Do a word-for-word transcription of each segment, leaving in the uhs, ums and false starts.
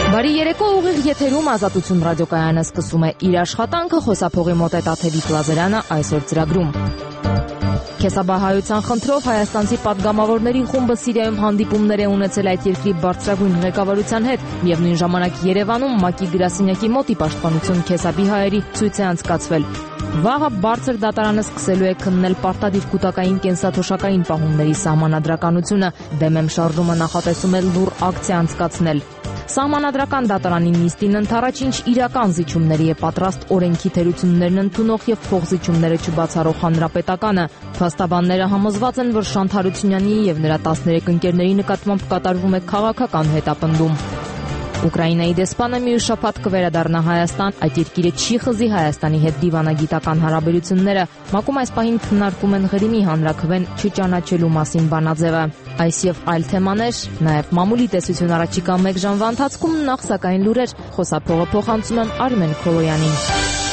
Բարի երեկո, ուղիղ եթերում Ազատություն ռադիոկայանը սկսում է իր աշխատանքը, խոսափողի մոտ է Տաթևիկ Լազարյանը այսօր ծրագրում։ Քեսաբահայության խնդրով հայաստանցի պատգամավորների խումբը Սիրիայում հանդիպումներ է ունեցել այդ երկրի բարձրագույն ղեկավարության հետ, միևնույն ժամանակ Երևանում ՄԱԿ-ի գրասենյակի մոտ ի պաշտպանություն Քեսաբի հայերի ցույց է անցկացվել։ Վաղը բարձր դատարանը սկսելու է քննել պարտադիր կուտակային կենսաթոշակային պահումների սահմանադրականությունը, դեմ եմ շարժումը նախատեսում է լուռ ակցիա անցկացնել։ Սահմանադրական դատարանի նիստին ընդառաջ ինչ իրական զիջումների է պատրաստ օրենքի թերություններն ընդունող եւ փոխզիջումները չբացառող հանրապետականը։ Փաստաբանները համոզված են, որ Շանթ Հարությունյանի եւ նրա տասներեք ընկերների նկատմամբ կատարվում է քաղաքական հետապնդում։ Ուկրաինայի դեսպանը մյուս շաբաթ կվերադառնա Հայաստան, այդ երկիրը չի խզի Հայաստանի հետ դիվանագիտական հարաբերությունները։ ՄԱԿ-ում այս պահին քննարկում են Ղրիմի հանրաքվեն չճանաչելու մասին բանաձևը։ Այս եւ այլ թեմաներ, նաեւ մամուլի տեսություն առաջիկա մեկ ժամվա ընթացքում, նախ սակայն լուրեր, խոսափողը փոխանցում եմ Արմեն Քոլոյանին։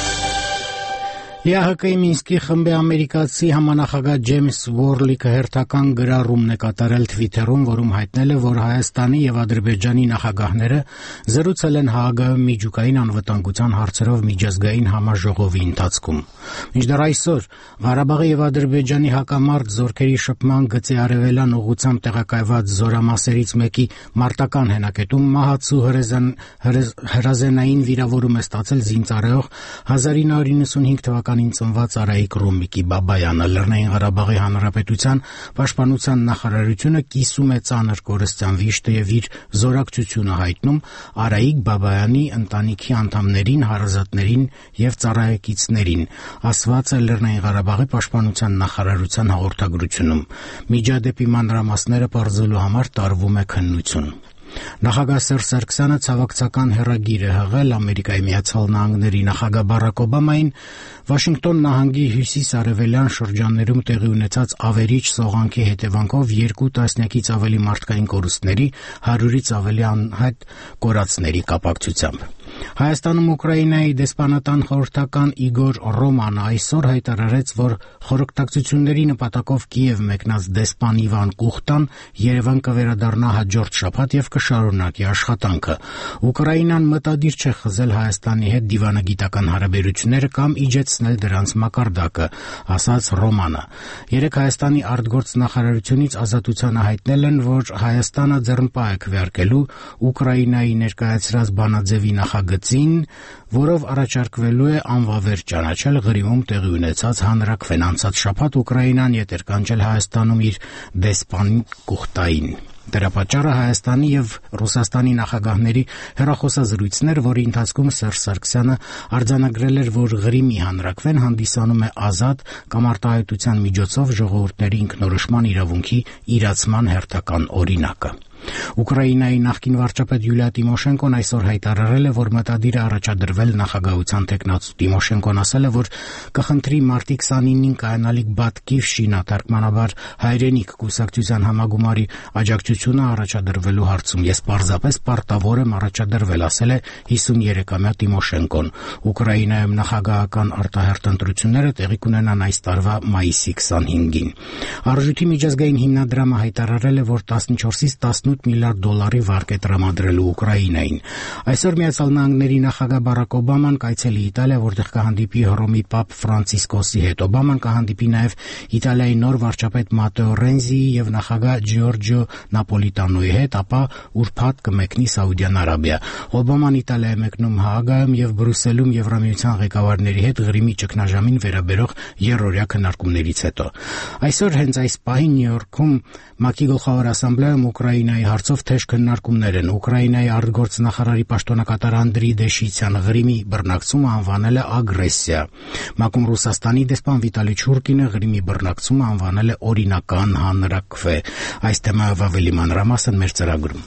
ԵԱՀԿ-ի Մինսկի խմբի ամերիկացի համանախագահ Ջեյմս Ուորլիկը հերթական գրառումն է կատարել Թվիթերում, որում հայտնել է, որ Հայաստանի եւ Ադրբեջանի նախագահները զրուցել են ՀԱԳ-ի միջուկային անվտանգության հարցերով միջազգային համաժողովի ընթացքում։ Մինչդեռ այսօր Ղարաբաղի եւ Ադրբեջանի հակամարտ զորքերի շփման գծի արևելյան ուղղությամբ տեղակայված զորամասերից մեկի մարտական հենակետում մահացու հրազենային վիրավորում է ստացել զինծառայող հազար ինը հարյուր նվաթ թվականին ծնված Արայիկ Ռոմիկի Բաբայանը։ Լեռնային Ղարաբաղի Հանրապետության պաշտպանության նախարարությունը կիսում է ծանր կորստյան վիշտը եւ իր զորակցությունը հայտնում Արայիկ Բաբայանի ընտանիքի անդամներին, հարազատներին եւ ծառայեկիցներին, ասված է Լեռնային Ղարաբաղի պաշտպանության նախարարության հաղորդագրությունում։ Միջադեպի մանրամասները պարզելու համար տարվում է քննություն։ Նախագահ Սերժ Սարգսյանը ցավակցական հեռագիր է հղել Ամերիկայի Միացյալ Նահանգների նախագահ Բարակ Օբամային Վաշինգտոն նահանգի հյուսիս-արևելյան շրջաններում տեղի ունեցած ավերիչ սողանքի հետևանքով երկու տասնյակից ավելի մարդկային կորուստների, հարյուրից ավելի անհայտ կորածների կապակցությամբ։ Հայաստանում Ուկրաինայի դեսպանատան խորհրդական Իգոր Ռոմանը այսօր հայտարարեց, որ խորհրդակցությունների նպատակով Կիև մեկնած դեսպան Իվան Կուխտան Երևան կվերադառնա հաջորդ շաբաթ եւ կշարունակի աշխատանքը։ Ուկրաինան մտադիր չէ խզել Հայաստանի հետ դիվանագիտական հարաբերությունները կամ իջեցնել դրանց մակարդակը, ասաց Ռոմանը։ Երեկ Հայաստանի արտգործնախարարությունից Ազատությանը հայտնել են, որ Հայաստանը ձեռնպահ է քվեարկելու Ուկրաինայի ներկայացրած բանաձևի նախագծին, որով առաջարկվելու է անվավեր ճանաչել Ղրիմում տեղի ունեցած հանրաքվեն։ Անցած շաբաթ Ուկրաինան ետ էր կանչել Հայաստանում իր դեսպան Կուխտային։ Դրա պատճառը Հայաստանի եւ Ռուսաստանի նախագահների հեռախոսազրույցներ, որի ընթացքում Սերժ Սարգսյանը արձանագրել էր, որ Ղրիմի հանրաքվեն հանդիսանում է ազատ կամ արտահայտության միջոցով ժողովուրդների ինքնորոշման իրավունքի իրացման հերթական օրինակը։ Ուկրաինայի նախկին վարչապետ Յուլիա Տիմոշենկոն այսօր հայտարարել է, որ մտադիր է առաջադրվել նախագահության թեկնածու։ Տիմոշենկոն ասել է, որ կխնդրի մարտի քսանինին կայանալիք Բատկիվշինա թարգմանաբար հայրենիք կուսակցության համագումարի աջակցությունը առաջադրվելու հարցում։ Ես պարզապես պարտավոր եմ առաջադրվել, ասել է հիսուներեքամյա Տիմոշենկոն։ Ուկրաինայում նախագահական արտահերթ ընտրությունները տեղի կունենան այս տարվա մայիսի քսանհինգին։ Արժույթի միջազգային հիմնադրամը հայտարարել է, որ տասնչորսից տասնութ միլիարդ դոլարի վարկ է տրամադրելու Ուկրաինային։ Այսօր Միացյալ Նահանգների նախագահ Բարակ Օբաման կայցելի Իտալիա, որտեղ կհանդիպի Հռոմի Պապ Ֆրանցիսկոսի հետ։ Օբաման կհանդիպի նաև Իտալիայի նոր վարչապետ Մատեո Ռենզիի եւ նախագահ Ջիորջիո Նապոլիտանոյի հետ, ապա ուրբաթ կմեկնի Սաուդյան Արաբիա։ Օբաման Իտալիա է մեկնում Հաագայում եւ Բրյուսելում Եվրամիության ղեկավարների հետ Ղրիմի ճգնաժամին վերաբերող երրորդյա քննարկումներից հետո։ Այսօր հենց այս պահին Նյու Յորքում ՄԱԿ-ի գլխավոր ասամբլեայում Ուկրաինայի հարցով թեժ քննարկումներ են։ Ուկրաինայի արտգործնախարարի պաշտոնակատար Անդրեյ Դեշիցյանը Ղրիմի բռնակցումը անվանել է ագրեսիա։ ՄԱԿ-ում Ռուսաստանի դեսպան Վիտալի Չուրկինը Ղրիմի բռնակցումը անվանել է օրինական հանրաքվե։ Այս թեմայով ավելի մանրամասն մեր ծրագրում։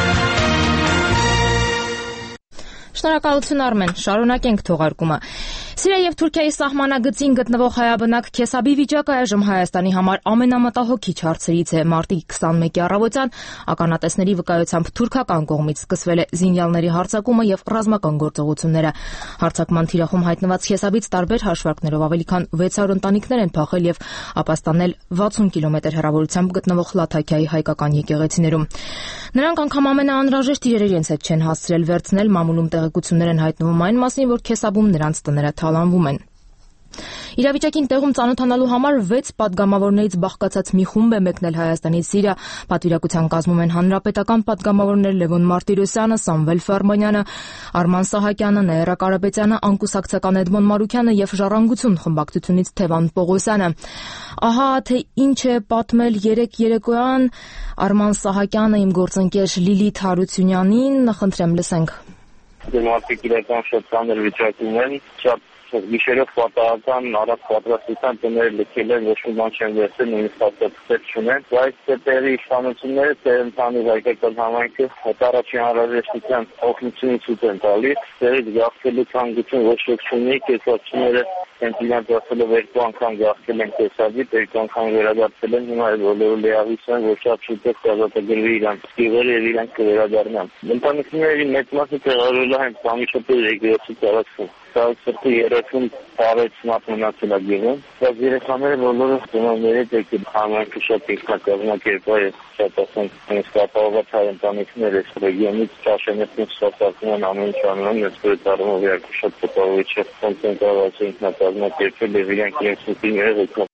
Շնորհակալություն Արմեն, շարունակենք թողարկումը։ Սիրիայի եւ Թուրքիայի սահմանագծին գտնվող հայաբնակ Քեսաբի վիճակը այժմ Հայաստանի համար ամենամտահոգիչ հարցերից է։ Մարտի քսանմեկի առավոտյան ականատեսների վկայությամբ թուրքական կողմից սկսվել է զինյալների հարձակումը եւ ռազմական գործողությունները։ Հարձակման թիրախում հայտնված Քեսաբից տարբեր հաշվարկներով ավելի քան վեց հարյուր ընտանիքներ են փախել եւ ապաստանել վաթսուն կիլոմետր հեռավորությամբ գտնվող Լաթաքիայի հայկական եկեղեցիներում։ Նրանք անգամ ամենաանհրաժեշտ իրերը իրենց հետ չեն հասցրել վերցնել, մամուլում տեղեկություններ են հայտնվում այն մասին, որ Քեսաբում նրանց տները թալանվում են։ Իրավիճակին տեղում ծանոթանալու համար վեց պատգամավորներից բաղկացած մի խումբ է մեկնել Հայաստանից Սիրիա։ Պատվիրակության կազմում են հանրապետական պատգամավորներ Լևոն Մարտիրոսյանը, Սամվել Ֆարմանյանը, Արման Սահակյանը, Նաիրա Կարապետյանը, անկուսակցական Էդմոն Մարուքյանը եւ Ժառանգություն խմբակցությունից Թևան Պողոսյանը։ Ահա թե ինչ է պատմել երեք երեկոյան Արման Սահակյանը իմ գործընկեր Լիլիթ Հարությունյանին, խնդրեմ լսենք։ Դեմոկրատիկ իրական շատ ծանր վիճակում են, շատ Գիշերով պատահական առանց պատրաստության տները լքել են, ոչ մի բան չեն վերցրել, նույնիսկ հաստատներ չունեն։ Բայց դեպի իշխանությունները թե ընդհանուր հայկական համայնքը առաջին անհրաժեշտության օգնություն ցույց են տալիս, դերից գաղթելու ցանկություն ոչ ոք չունի, կեսացիները հենց իրանց ասելով երկու անգամ գաղթել են Քեսաբից, երկու անգամ վերադարձել են, հիմա բոլորը լիահույս են, որ շատ շուտով կազատագրվի իրանց գյուղերը եւ իրանք կվերադառնան։ Ընտանիքների մեծ մասը տեղավորվել է հենց Սամիշոպի ռեգիոնի տարածքում։ Սարսրտի երեքուն տարեց մատնացել է գյուղում, բայց երեխաները բոլորը ծնողներից եկել համայնքը շատ ինքնակազմակերպված է, շատ ասենք հենց կապահովված հայ ընտանիքներ այս ռեգիոնից ճաշենետին ստացվում են ամեն ինչ անում, ես դուրս առնով երկու շատ տպավորիչ է, ոնց են կարող ինքնակազմակերպել եւ իրենք իրենց ուտիները եկան։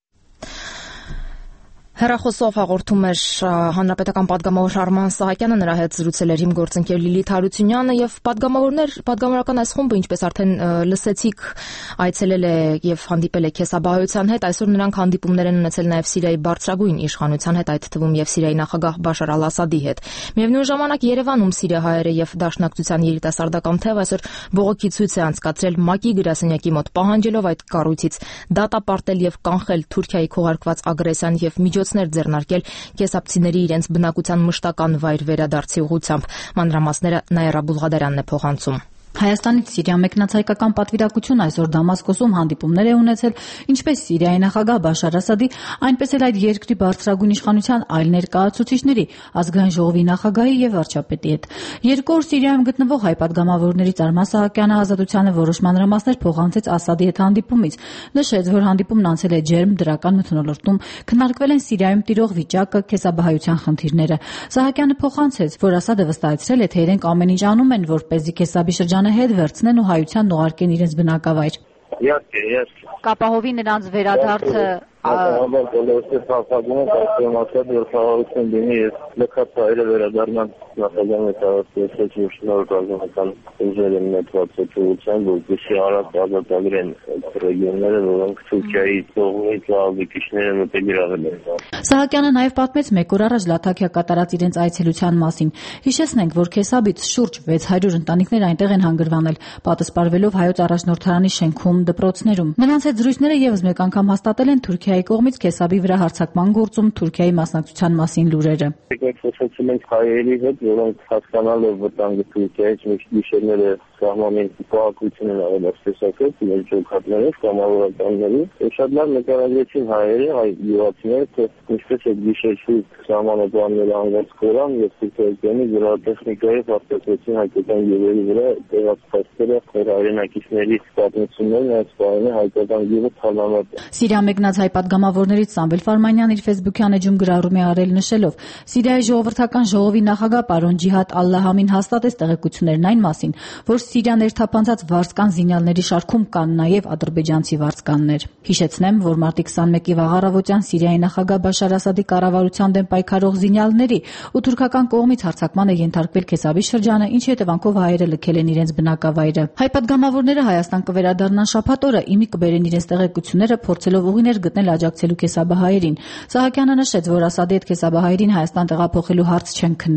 Հեռախոսով հաղորդում էր հանրապետական պատգամավոր Արման Սահակյանը, նրա հետ զրուցել էր իմ գործընկեր Լիլիթ Հարությունյանը եւ պատգամավորներ, պատգամավորական այս խումբը, ինչպես արդեն լսեցիք, այցելել է եւ հանդիպել է Քեսաբահայության հետ, այսօր նրանք հանդիպումներ են ունեցել նաեւ Սիրիայի բարձրագույն իշխանության հետ, այդ թվում եւ Սիրիայի նախագահ Բաշար Ալ-Ասադի հետ։ Միևնույն ժամանակ Երևանում սիրիահայերը եւ Դաշնակցության երիտասարդական թեւ այսօր բողոքի ցույց է անցկացրել ՄԱԿ-ի գրասենյակի մոտ, պահանջելով այդ կառույցից դատապարտել եւ կանխել Թուրքիայի քողարկված ագրեսիան եւ միջոցներ ձեռնարկել քեսաբցիների իրենց բնակության մշտական վայր վերադարձի ուղղությամբ։ Մանրամասները Նաիրա Բուլղադարյանն է փոխանցում։ Հայաստանից Սիրիա մեկնած հայկական պատվիրակություն այսօր Դամասկոսում հանդիպումներ է ունեցել ինչպես Սիրիայի նախագահ Բաշար Ասադի, այնպես էլ այդ երկրի բարձրագույն իշխանության այլ ներկայացուցիչների, ազգային ժողովի նախագահի եւ վարչապետի հետ։ Երկու օր Սիրիայում գտնվող հայ պատգամավորներից Արման Սահակյանը Ազատությանը որոշ մանրամասներ փոխանցեց Ասադի հետ հանդիպումից, նշեց, որ հանդիպումն անցել է ջերմ դրական մթնոլորտում, քննարկվել են Սիրիայում տիրող վիճակը, քեսաբահայության խնդիրները։ Սահակյանը փոխանցեց, որ Ասադը վստահեցրել է, թե իրենք ամեն ինչ անում են, որպեսզի Քեսաբի շրջանը հետ վերցնեն ու հայությանն ուղարկեն իրենց բնակավայր։ Իհարկե, ես կապահովի նրանց վերադարձը Ահա բոլորը փոխագում են, ասում ասած որ խաղաղություն լինի, ես լքած հայերը վերադառնան նախագահի տարածքից շնորհակալական ուժերը նետված ծուծության, որպեսզի արագ ազատագրեն ռեգիոնները, որոնք Թուրքիայի կողմից ալբեկիչները մտերգիրավել են։ Սահակյանը նաև պատմեց մեկ օր առաջ Լաթաքիա կատարած իրենց այցելության մասին։ Հիշեցնենք, որ Քեսաբից շուրջ վեց հարյուր ընտանիքներ այնտեղ են հանգրվանել, պատասպարվելով հայոց առաջնորդարանի շենքում, դպրոցներում։ Նրանց հետ զրույցները եւս մեկ անգամ հաստատել են Թուրքիայի կողմից Քեսաբի վրա հարձակման գործում Թուրքիայի մասնակցության մասին լուրերը։ Խոսեցել ենք հայերի հետ, որոնք հասկանալով վտանգը Թուրքիայից միշտ գիշերները սահմանին պահակություն են արել ասեցակետ, մեր ջոկատներով, կամավորականների, եւ շատ լավ նկարագրեցին հայերը, հայ յուղացիները, թե ինչպես է գիշերში սահմանապահները անգած կորան եւ Թուրքիայի զրահատեխնիկայի հաստատեցին հայկական գյուղերի վրա տեղած փաստերը, որ հայրենակիցների պատմություններն այս բանը հայկական գյուղը թալանած է։ Սիրիա մեկնած հայ պատգամավորներից Սամվել Ֆարմանյանն իր Facebook-յան էջում գրառում է արել նշելով. Սիրիայի ժողովրդական ժողովի նախագահ պարոն Ջիհադ Ալ-Լահամին հաստատեց տեղեկություններն այն մասին, որ Սիրիա ներթափանցած վարձկան զինյալների շարքում կան նաև ադրբեջանցի վարձկաններ։ Հիշեցնեմ, որ մարտի քսանմեկի վաղ առավոտյան Սիրիայի նախագահ Բաշար Ասադի կառավարության դեմ պայքարող զինյալների ու թուրքական կողմից հարձակման է ենթարկվել Քեսաբի շրջանը, ինչի հետևանքով հայերը լքել են իրենց բնակավայրը։ Հայ պատգամավորները Հայաստան կվերադառնան շաբաթ օրը, իմի կբերեն իրենց տեղեկությունները, փորձելով ուղիներ գտնել աջակցելու քեսաբահայերին։ Սահակյանը նշեց, որ Ասադի հետ քեսաբահայերին Հայաստան տեղափոխելու հարց չեն քննարկել։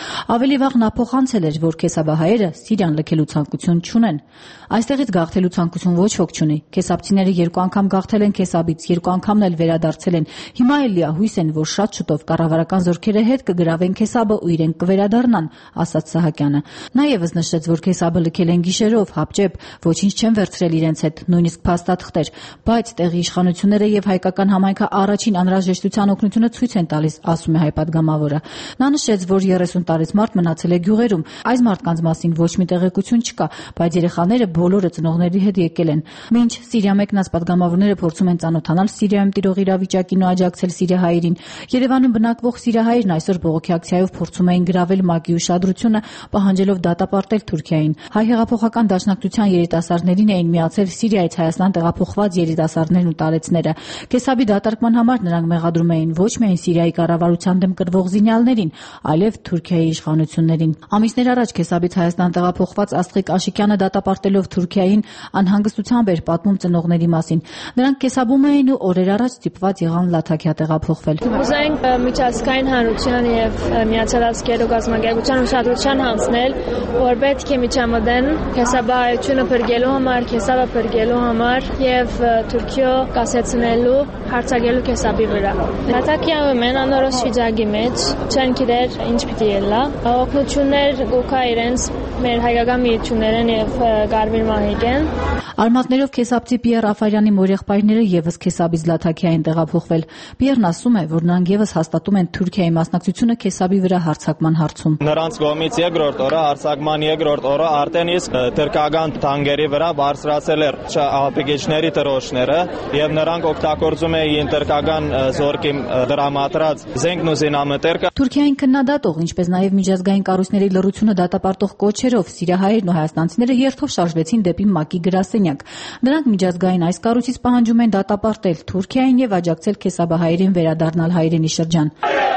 Ավելի վաղ նա փոխանցել էր, որ քեսաբահայերը Սիրիան լքելու ցանկություն չունեն։ Այստեղից գաղթելու ցանկություն ոչ ոք չունի։ Քեսաբցիները երկու անգամ գաղթել են Քեսաբից, երկու անգամն էլ վերադարձել են։ Հիմա էլ լիահույս են, որ շատ շուտով կառավարական զորքերը հետ կգրավեն Քեսաբը ու իրենք կվերադառնան, ասաց Սահակյանը։ Նա ևս նշեց, որ Քեսաբը լքել են գիշերով, հապճեպ, ոչինչ չեն վերցրել իրենց հետ, նույնիսկ փաստաթղթեր, բայց տեղի իշխանությունները եւ հայկական համայնքը առաջին անհրաժեշտության օգնությունը ցույց են տալիս, ասում է հայ պատգամավորը։ Նա նշեց, որ երեսուն տարից մարդ մնացել է գյուղերում։ Այս մարդկանց մասին ոչ մի տեղեկություն չկա, բայց երեխաները բոլորը ծնողների հետ եկել են։ Մինչ Սիրիա մեկնած պատգամավորները փորձում են ծանոթանալ Սիրիայում տիրող իրավիճակին ու աջակցել սիրիահայերին, Երևանում բնակվող սիրիահայերն այսօր բողոքի ակցիայով փորձում էին գրավել ՄԱԿ-ի ուշադրությունը, պահանջելով դատապարտել Թուրքիային։ Հայ հեղափոխական դաշնակցության երիտասարդներին էին միացել Սիրիայից Հայաստան տեղափոխված երիտասարդներն ու տարեցները։ Քեսաբի դատարկման համար նրանք մեղադրում էին ոչ միայն Սիրիայի կառավարության դեմ կռվող զինյալներին, այլև Թուրքիայի իշխանություններին։ Ամիսներ առաջ Քեսաբից Հայաստան տեղափոխված Աստղիկ Աշիկյանը դատապարտելով Թուրքիային անհանգստությամբ էր պատմում ծնողների մասին։ Նրանք Քեսաբում էին ու օրեր առաջ ստիպված եղան Լաթաքիա տեղափոխվել։ Ուզենք միջազգային հանրության եւ Միացյալ Ազգերու կազմակերպության ուշադրության հանձնել, որ պետք է միջամտեն Քեսաբահայությունը փրկելու համար, Քեսաբը փրկելու համար եւ Թուրքիո կասեցնելու հարցակելու Քեսաբի վրա։ Լաթաքիայում են անորոշ վիճակի մեջ, չեն գիտեր ինչ պիտի ելա։ Օգնություններ գուկա իրենց մեր հայկական միություններն եւ Գարվիր Մահիկեն։ Արմատներով Քեսաբցի Պիեր Աֆարյանի մորեղբայրները եւս Քեսաբից Լաթաքիային տեղափոխվել։ Պիերն ասում է, որ նրանք եւս հաստատում են Թուրքիայի մասնակցությունը Քեսաբի վրա հարձակման հարցում։ Նրանց կողմից երկրորդ օրը հարձակման երկրորդ օրը արդեն իսկ թուրքական տանկերի վրա բարձրացել էր ահաբեկիչների դրոշները եւ նրանք օգտագործում էին թուրքական զորքի դրամատրած զենքն ու զինամթերքը։ Թուրքիային քննադատող, ինչպես նաեւ միջազգային կառույցների լռությունը դատապարտող կոչերով սիրիահայերն ու հայաստանցիները երթով շարժվեցին դեպի ՄԱԿ-ի գրասենյակ։ Նրանք միջազգային այս կառույցից պահանջում են դատապարտել Թուրքիային եւ աջակցել քեսաբահայերին վերադառնալ հայրենի շրջան։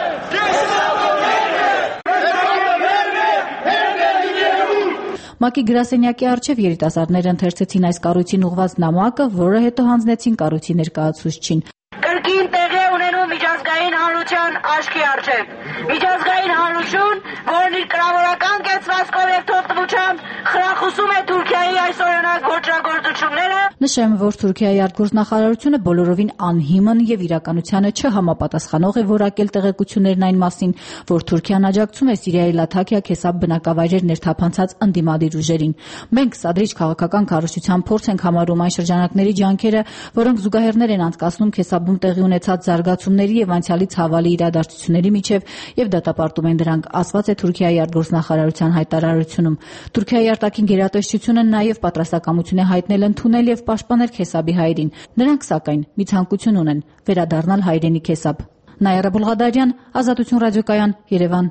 ՄԱԿ-ի գրասենյակի առջև երիտասարդները ընթերցեցին այս կառույցին ուղղված նամակը, որը հետո հանձնեցին կառույցի ներկայացուցչին։ Կրկին տեղի ունենում միջազգային հանրության աչքի առջև։ Միջազգային հանրություն, որն իր կրավորական կեցվածքով եւ թողտվությամբ խրախուսում է Թուրքիայի այս օրինակ ոճրագործությունները։ Նշեմ, որ Թուրքիայի արտգործնախարարությունը բոլորովին անհիմն եւ իրականությանը չհամապատասխանող է որակել տեղեկություններն այն մասին, որ Թուրքիան աջակցում է Սիրիայի Լաթաքիա Քեսաբ բնակավայրեր ներթափանցած ընդդիմադիր ուժերին։ Մենք սադրիչ քաղաքական քարոզչության փորձ ենք համարում այն շրջանակների ջանքերը, որոնք զուգահեռներ են անցկացնում Քեսաբում տեղի ունեցած զարգացումների եւ անցյալի ցավալի իրադարձությունների միջև եւ դատապարտում են դրանք, ասված է Թուրքիայի արտգործնախարարության հայտարարությունում։ Թուրքիայի արտաքին գերատեսչությունը նաեւ պատրաստակամություն է հայտնել ընդունել եւ պաշտպանել Քեսաբի հայերին։ Նրանք սակայն մի ցանկություն ունեն՝ վերադառնալ հայրենի Քեսաբ։ Նայրա Բուլղադարյան, Ազատություն ռադիոկայան, Երևան։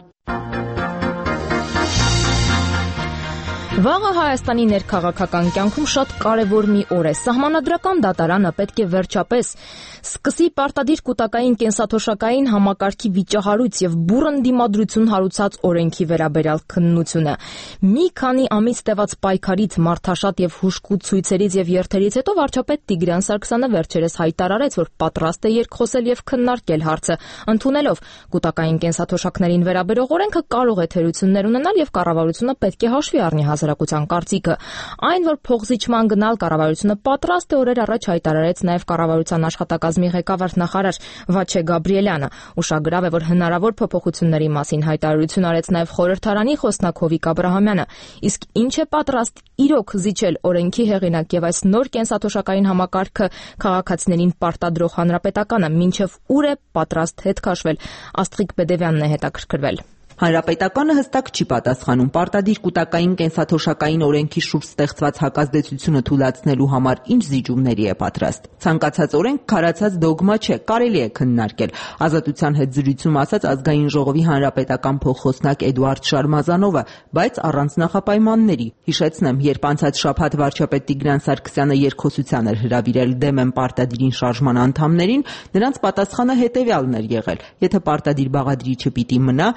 Վաղը Հայաստանի ներքաղաքական կյանքում շատ կարևոր մի օր է։ Սահմանադրական դատարանը պետք է վերջապես սկսի պարտադիր կൂട്ടակային կենսաթոշակային համակարգի վիճահարույց եւ բուռն դիմադրություն հարուցած օրենքի վերաբերյալ քննությունը։ Մի քանի ամիս տևած պայքարից, մարդաշատ եւ հուժկու ցույցերից եւ երթերից հետո վարչապետ Տիգրան Սարգսյանը վերջերս հայտարարեց, որ պատրաստ է երկխոսել եւ քննարկել հարցը, ընդունելով կൂട്ടակային կենսաթոշակներին վերաբերող օրենքը կարող է թերություններ ունենալ եւ կառավարությունը պետք է հաշվի առնի հասարակության կարծիքը։ Այն, որ փոխզիջման գնալ կառավարությունը պատրաստ է օրեր առաջ հայտարարեց նաև կառավարության աշխատակազմի ղեկավար նախարար Վաչե Գաբրիելյանը։ Ուշագրավ է, որ հնարավոր փոփոխությունների մասին հայտարարություն արեց նաև խորհրդարանի խոսնակ Հովիկ Աբրահամյանը։ Իսկ ինչ է պատրաստ իրոք զիջել օրենքի հեղինակ եւ այս նոր կենսաթոշակային համակարգը քաղաքացիներին պարտադրող հանրապետականը, մինչեւ ուր է պատրաստ հետ քաշվել։ Աստղիկ Բեդևյանն է հետաքրքրվել։ Հանրապետականը հստակ չի պատասխանում պարտադիր կൂട്ടակային կենսաթոշակային օրենքի շուրջ ստեղծված հակազդեցությունը թույլատնելու համար ինչ զիջումների է պատրաստ։ Ցանկացած օրենք քարացած դոգմա չէ, կարելի է քննարկել։ Ազատության հետ զրույցում ասաց ազգային ժողովի հանրապետական փոխխոսնակ Էդուարդ Շարմազանովը, բայց առանց նախապայմանների։ Հիշեցնեմ, երբ անցած շաբաթ վարչապետ Տիգրան Սարգսյանը երկխոսության էր հրավիրել դեմ են պարտադիրին շարժման անդամներին, նրանց պատասխանը հետևյալն էր եղել. եթե պարտադիր բաղադրիչը պիտի մնա, քննարկել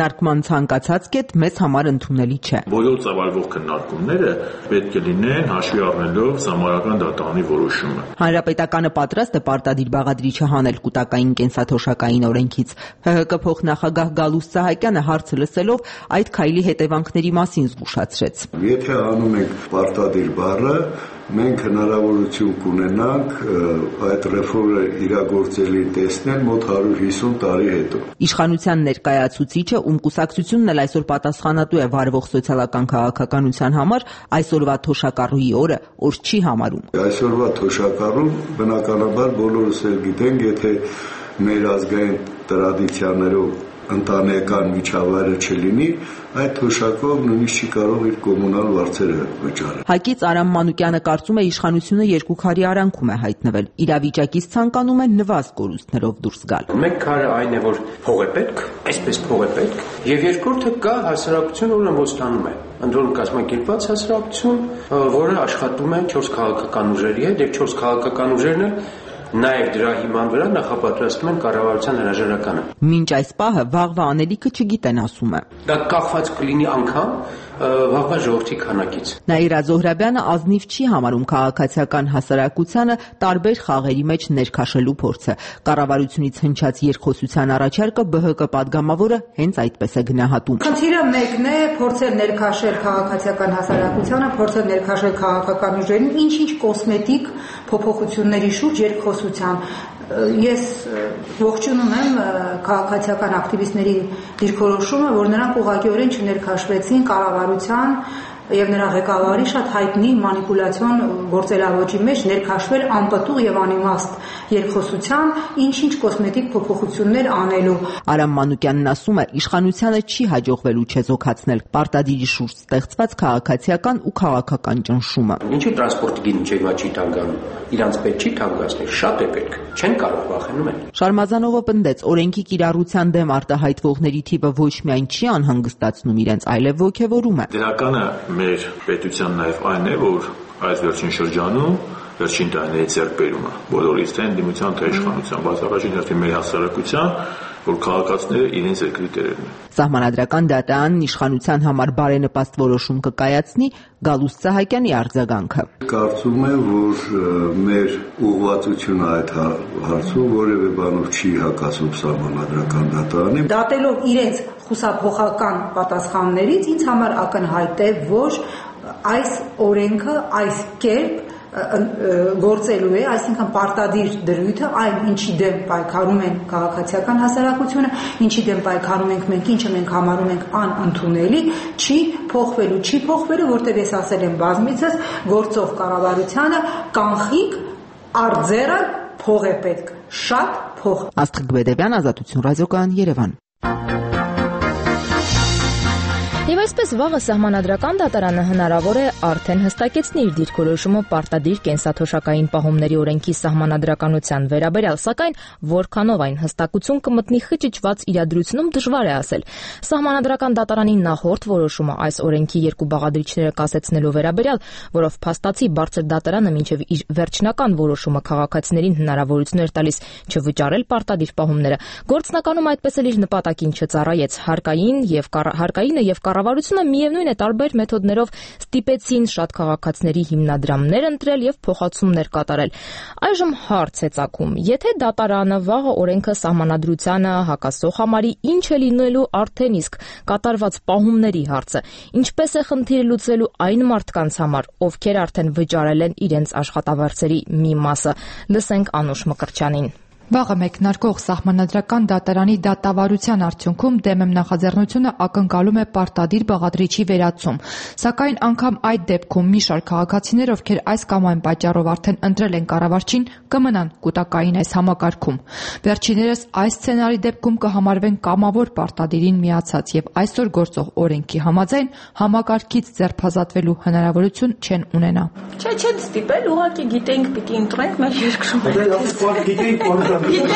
Քննարկման ցանկացած կետ մեզ համար ընդունելի չէ։ Բոլոր ծավալվող քննարկումները պետք է լինեն հաշվի առնելով Սահմանադրական դատարանի որոշումը։ Հանրապետականը պատրաստ է պարտադիր բաղադրիչը հանել կուտակային կենսաթոշակային օրենքից։ ՀՀԿ փոխնախագահ Գալուստ Սահակյանը հարցը լսելով այդ քայլի հետևանքների մասին զգուշացրեց։ Եթե անում ենք պարտադիր բառը, մենք հնարավորություն կունենանք այդ ռեֆորմը իրագործելի տեսնել մոտ հարյուր հիսուն տարի հետո։ Իշխանության ներկայացուցիչը, ում կուսակցությունն էլ այսօր պատասխանատու է վարվող սոցիալական քաղաքականության համար, այսօրվա թոշակառուի օրը օր չի համարում։ Այսօրվա թոշակառուն բնականաբար բոլորս էլ գիտենք, եթե մեր ազգային տրադիցիաներով ընտանեկան միջավայրը չլինի, այդ թոշակով նույնիսկ չի կարող իր կոմունալ վարձերը վճարել։ ՀԱԿ-ից Արամ Մանուկյանը կարծում է իշխանությունը երկու քարի արանքում է հայտնվել։ Իրավիճակից ցանկանում է նվազ կորուստներով դուրս գալ։ Մեկ քարը այն է, որ փող է պետք, այսպես փող է պետք, եւ երկրորդը կա հասարակություն, որը ոստանում է։ Ընդորում կազմակերպված հասարակություն, որը աշխատում է չորս քաղաքական ուժերի հետ եւ չորս քաղաքական ուժերն էլ նաև դրա հիման վրա նախապատրաստում են կառավարության հրաժարականը։ Մինչ այս պահը վաղվա անելիքը չգիտեն, ասում է։ Դա կախված կլինի անգամ վաղվա ժողովրդի քանակից։ Նաիրա Զոհրաբյանը ազնիվ չի համարում քաղաքացիական հասարակությանը տարբեր խաղերի մեջ ներքաշելու փորձը։ Կառավարությունից հնչած երկխոսության առաջարկը ԲՀԿ падգամավորը հենց այդպես է գնահատում։ Խնդիրը մեկն է փորձել ներքաշել քաղաքացիական հասարակությանը, փորձել ներքաշել քաղաքական ուժերին, ինչ-ինչ կոսմետիկ փոփոխությունների շուրջ երկխոսության։ Ես ողջունում եմ քաղաքացիական ակտիվիստների դիրքորոշումը, որ նրանք ուղղակիորեն չներքաշվեցին կառավարության եւ նրա ղեկավարի շատ հայտնի մանիպուլյացիոն գործելավոճի մեջ ներքաշվել անպտուղ եւ անիմաստ երկխոսության, ինչ-ինչ կոսմետիկ փոփոխություններ անելու։ Արամ Մանուկյանն ասում է, իշխանությանը չի հաջողվելու չեզոքացնել պարտադիրի շուրջ ստեղծված քաղաքացիական ու քաղաքական ճնշումը։ Ինչու տրանսպորտի գինը չէ չի թանկանում։ Իրանց պետք չի թանկացնել, շատ է պետք։ Չեն կարող, վախենում են։ Շարմազանովը պնդեց, օրենքի կիրառության դեմ արտահայտվողների թիվը ոչ միայն չի անհանգստացնում իրենց, այլև ոգևորում է։ Դրականը մեր պետության նաև այն է, որ այս վերջին շրջանում վերջին տարիների ձեռքբերումը բոլորից թե ընդդիմության թե իշխանության, բայց առաջին հերթին մեր հասարակության, որ քաղաքացիները իրենց երկրի տերերն են։ Սահմանադրական դատարանն իշխանության համար բարենպաստ որոշում կկայացնի, Գալուստ Սահակյանի արձագանքը։ Կարծում եմ, որ մեր ուղղվածությունը այդ հարցում որևէ բանով չի հակասում Սահմանադրական դատարանին։ Դատելով իրենց խուսափողական պատասխաններից, ինձ համար ակնհայտ է, որ այս օրենքը այս կերպ գործելու է, այսինքն պարտադիր դրույթը, այն ինչի դեմ պայքարում են քաղաքացիական հասարակությունը, ինչի դեմ պայքարում ենք մենք, ինչը մենք համարում ենք անընդունելի, չի փոխվելու, չի փոխվելու, որտեղ ես ասել եմ բազմիցս, գործող կառավարությանը կանխիկ արձերը փող է պետք, շատ փող։ Աստղիկ Բեդևյան, Ազատություն ռադիոկայան, Երևան։ Եվ այսպես վաղը Սահմանադրական դատարանը հնարավոր է արդեն հստակեցնի իր դիրքորոշումը պարտադիր կենսաթոշակային պահումների օրենքի սահմանադրականության վերաբերյալ, սակայն որքանով այն հստակություն կմտնի խճճված իրադրությունում դժվար է ասել։ Սահմանադրական դատարանի նախորդ որոշումը այս օրենքի երկու բաղադրիչները կասեցնելու վերաբերյալ, որով փաստացի բարձր դատարանը մինչև իր վերջնական որոշումը քաղաքացիներին հնարավորություն էր տալիս չվճարել պարտադիր պահումները, գործնականում այդպես էլ իր նպատակին չծառայեց։ Հարկային եւ հարկայինը եւ Կառավարությունը միևնույն է տարբեր մեթոդներով ստիպեցին շատ քաղաքացիների հիմնադրամներ ընտրել եւ փոխացումներ կատարել։ Այժմ հարց է ծագում. եթե դատարանը վաղը օրենքը սահմանադրությանը հակասող համարի, ինչ է լինելու արդեն իսկ կատարված պահումների հարցը, ինչպես է խնդիրը լուծվելու այն մարդկանց համար, ովքեր արդեն վճարել են իրենց աշխատավարձերի մի մասը։ Լսենք Անուշ Մկրտչյանին։ Վաղը մեկնարկող Սահմանադրական դատարանի դատավարության արդյունքում դեմեմ նախաձեռնությունը ակնկալում է պարտադիր բաղադրիչի վերացում, սակայն անգամ այդ դեպքում մի շարք քաղաքացիներ, ովքեր այս կամ այն պատճառով արդեն ընտրել են կառավարչին, կմնան կուտակային այս համակարգում։ Վերջիներս այս սցենարի դեպքում կհամարվեն կամավոր պարտադիրին միացած եւ այսօր գործող օրենքի համաձայն համակարգից ձերբազատվելու հնարավորություն չեն ունենա։ Չէ, չեն ստիպել, ուղղակի գիտենք պիտի ընտրենք մեր երկրում։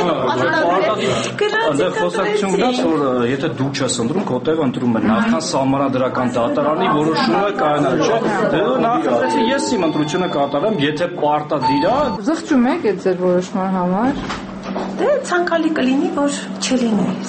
Այնտեղ խոսակցություն գնաց, որ եթե դու չես ընտրում, քո տեղ ընտրում են նախքան Սահմանադրական դատարանի որոշումը կայանալ, չէ՞։ Դե նախընտրեցի ես իմ ընտրությունը կատարեմ, եթե պարտադիր է։ Զղջում եք այդ ձեր որոշման համար։ Դե ցանկալի կլինի, որ չլինի սա։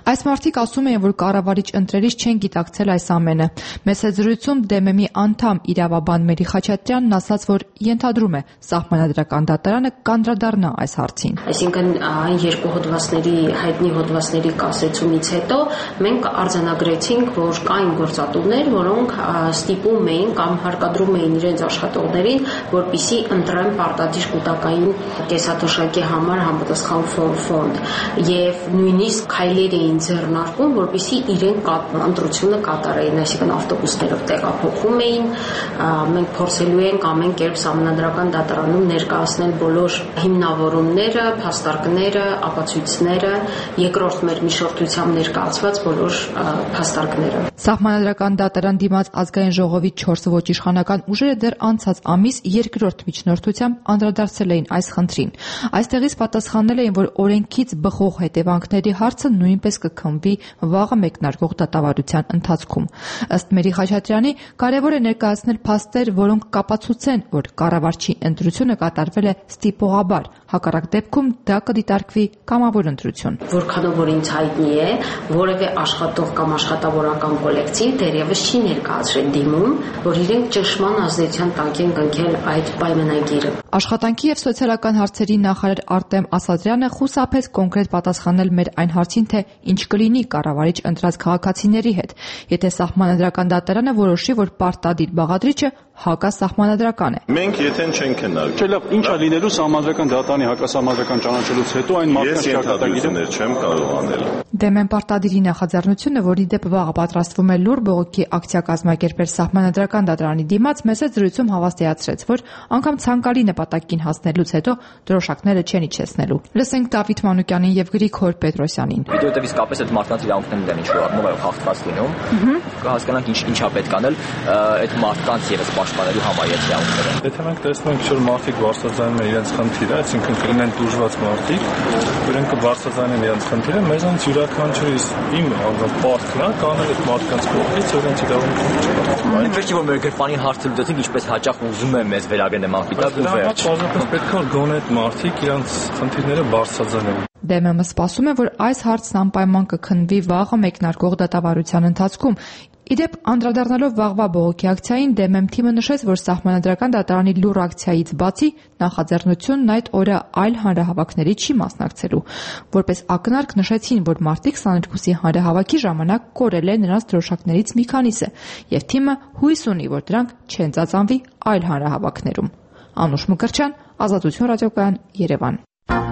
Այս մարդիկ ասում էին, որ կառավարիչ ընտրելիս չեն գիտակցել այս ամենը։ Մեծ զրույցում դե էմ էմ-ի անդամ իրավաբան Մերի Խաչատրյանն ասաց, որ ենթադրում է Սահմանադրական դատարանը կանդրադառնա այս հարցին։ Այսինքն այն երկու հոդվածների հայտնի հոդվածների կասեցումից հետո մենք արձանագրեցինք, որ կային գործատուներ, որոնք ստիպում էին կամ հարկադրում էին իրենց աշխատողներին, որպիսի ընտրեն պարտադիր կൂട്ടակային կեսաթոշակի համար համապատասխան ֆոնդ եւ նույնիսկ քայլեր էին ձեռնարկում, որպիսի իրենք ընտրությունը կատարեին, այսինքն ավտոբուսներով տեղափոխում էին։ Մենք փորձելու ենք ամեն կերպ Սահմանադրական դատարանում ներկայացնել բոլոր հիմնավորումները, փաստարկները, ապացույցները, երկրորդ մեր միջնորդությամբ ներկայացված բոլոր փաստարկները։ Սահմանադրական դատարան դիմաց ազգային ժողովի չորս ոչ իշխանական ուժերը դեռ անցած ամիս երկրորդ միջնորդությամբ անդրադարձել էին այս խնդրին։ Այստեղից պատասխանել էին, որ օրենքից բխող հետևանքների հարցը նույնպես կքննվի վաղը մեկնարկող դատավարության ընթացքում։ Ըստ Մերի Խաչատրյանի, կարևոր է ներկայացնել փաստեր, որոնք կապացուցեն, որ կառավարչի ընտրությունը կատարվել է ստիպողաբար, հակառակ դեպքում դա կդիտարկվի կամավոր ընտրություն։ Որքանով որ ինձ հայտնի է, որևէ աշխատող կամ աշխատավորական կոլեկտիվ դեռևս չի ներկայացրել դիմում, որ իրենք ճնշման ազդեցության տակ են կնքել այդ պայմանագիրը։ Աշխատանքի եւ սոցիալական հարցերի նախարար Արտեմ Ասատրյանը խուսափեց կոնկրետ պատասխանել մեր այն հարցին, թե ինչ կլինի կառավարիչ ընտրած քաղաքացիների հետ, եթե Սահմանադրական դատարանը որոշի, որ պարտադիր բաղադրիչը հակասահմանադրական է։ Մենք եթե չենք քննարկել։ Չէ, լավ, ինչ է լինելու Սահմանադրական դատարանի հակասահմանադրական ճանաչելուց հետո այն մարդկանց ճակատագիրը չեմ կարող անել։ դե էմ էմ պարտադիրի նախաձեռնությունը, որի դեպ վաղը պատրաստվում է լուր բողոքի ակցիա կազմակերպել Սահմանադրական դատարանի դիմաց, մեծ զրույցում հավաստիացրեց, որ անգամ ցանկալի նպատակին հասնելուց հետո դրոշակները չեն իջեցնելու։ Լսենք Դավիթ Մանուկյանին եւ Գրիգոր Պետրոսյանին։ Որովհետեւ իսկապես այդ մարդկանց իրավունքներն դեռ ինչ-որ առումով այո խախտված լինում։ Կհասկանանք ինչ ինչա պետք անել այդ մարդկանց եւս պաշտպանելու համար այդ իրավունքները։ Եթե մենք տեսնենք, որ մարդիկ բարձրաձայնում են իրենց խնդիրը, այսինքն կլինեն դժվար մարդիկ, որոնք կբարձրաձայնեն իրենց խնդիրը, մեզանից յուրաքանչյուրիս իմ պարտքն է կանել այդ մարդկանց կողմից իրենց իրավունքները։ Այն վերջի որ մեր գրպանին հարցը լուծեցինք, ինչպես հաճախ ուզում է մեզ վերագրել մարդիկ, դա վերջ։ Պարզապես պետք է գոնե այդ մարդիկ իրենց խնդիրները բարձրաձայնեն։ դե էմ էմ-ը սպասում է, որ այս հարցն անպայման կքննվի վաղը մեկնարկող դատավարության ընթացքում։ Իդեպ անդրադառնալով վաղվա բողոքի ակցիային, դե էմ էմ թիմը նշեց, որ Սահմանադրական դատարանի լուր ակցիայից բացի նախաձեռնությունն այդ օրը այլ հանրահավաքների չի մասնակցելու։ Որպես ակնարկ նշեցին, որ մարտի քսաներկուսի հանրահավաքի ժամանակ կորել է նրանց դրոշակներից մի քանիսը, եւ թիմը հույս ունի, որ դրանք չեն ծածանվի այլ հանրահավաքներում։ Անուշ Մկրտչյան, Ազատություն ռադիոկայան, Երևան։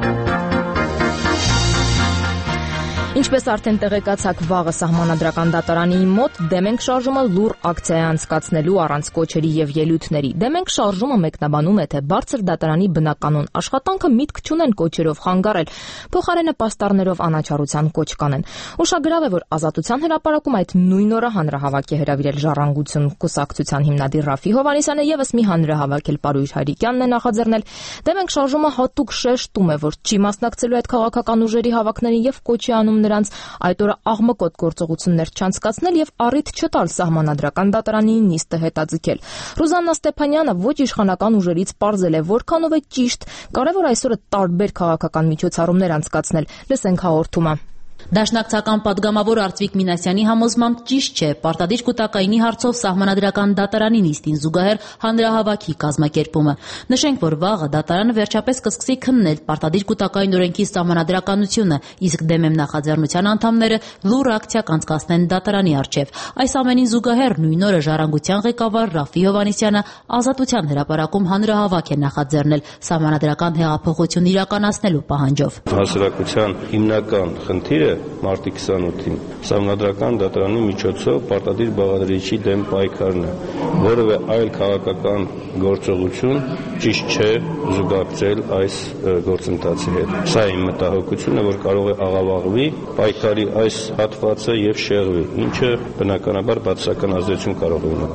Ինչպես արդեն տեղեկացաք, վաղը Սահմանադրական դատարանի մոտ դեմենք շարժումը լուր ակցիա է անցկացնելու առանց կոչերի եւ ելույթների։ Դեմենք շարժումը մեկնաբանում է, թե բարձր դատարանի բնականոն աշխատանքը միտք չունեն կոչերով խանգարել, փոխարենը պաստառներով անաչառության կոչ կանեն։ Ուշագրավ է, որ Ազատության հրապարակում այդ նույն օրը հանրահավաք է հրավիրել Ժառանգություն կուսակցության հիմնադիր Ռաֆի Հովհաննիսյանը եւս մի հանրահավաք էլ Պարույր Հայրիկյանն է նախաձեռնել։ Դեմենք շարժումը հատուկ շեշտում է, որ չի մասնակցելու այդ քաղաքական ուժերի հավաքներին եւ կոչի անում նրանց այդ օրը աղմկոտ գործողություններ չանցկացնել եւ առիթ չտալ Սահմանադրական դատարանի նիստը հետաձգել։ Ռուզաննա Ստեփանյանը ոչ իշխանական ուժերից պարզել է, որքանով է ճիշտ, կարևոր այսօրը տարբեր քաղաքական միջոցառումներ անցկացնել։ Լսենք հաղորդումը։ Դաշնակցական падգամավոր Արծվիկ Մինասյանի համոզմամբ ճիշտ չէ պարտադիր կൂട്ടակայինի հարցով Սահմանադրական դատարանի նիստին զուգահեռ հանրահավաքի կազմակերպումը։ Նշենք, որ վաղը դատարանը վերջապես կսկսի քննել պարտադիր կൂട്ടակային օրենքի սահմանադրականությունը, իսկ դե էմ էմ նախաձեռնության անդամները լուր ակցիա կանցկացնեն դատարանի առջև։ Այս ամենին զուգահեռ նույն օրը Ժառանգության ղեկավար Ռաֆի Հովհաննիսյանը Ազատության հրապարակում հանրահավաք է նախաձեռնել Սահմանադրական հեղափոխություն իրականացնելու պահանջով։ Հասարակության հիմնական խնդիրը մարտի քսանութին Սահմանադրական դատարանի միջոցով պարտադիր բաղադրիչի դեմ պայքարն է, որևէ այլ քաղաքական գործողություն ճիշտ չէ զուգակցել այս գործընթացի հետ։ Սա իմ մտահոգությունն է, որ կարող է աղավաղվի պայքարի այս հատվածը եւ շեղվի, ինչը բնականաբար բացասական ազդեցություն կարող է ունենալ։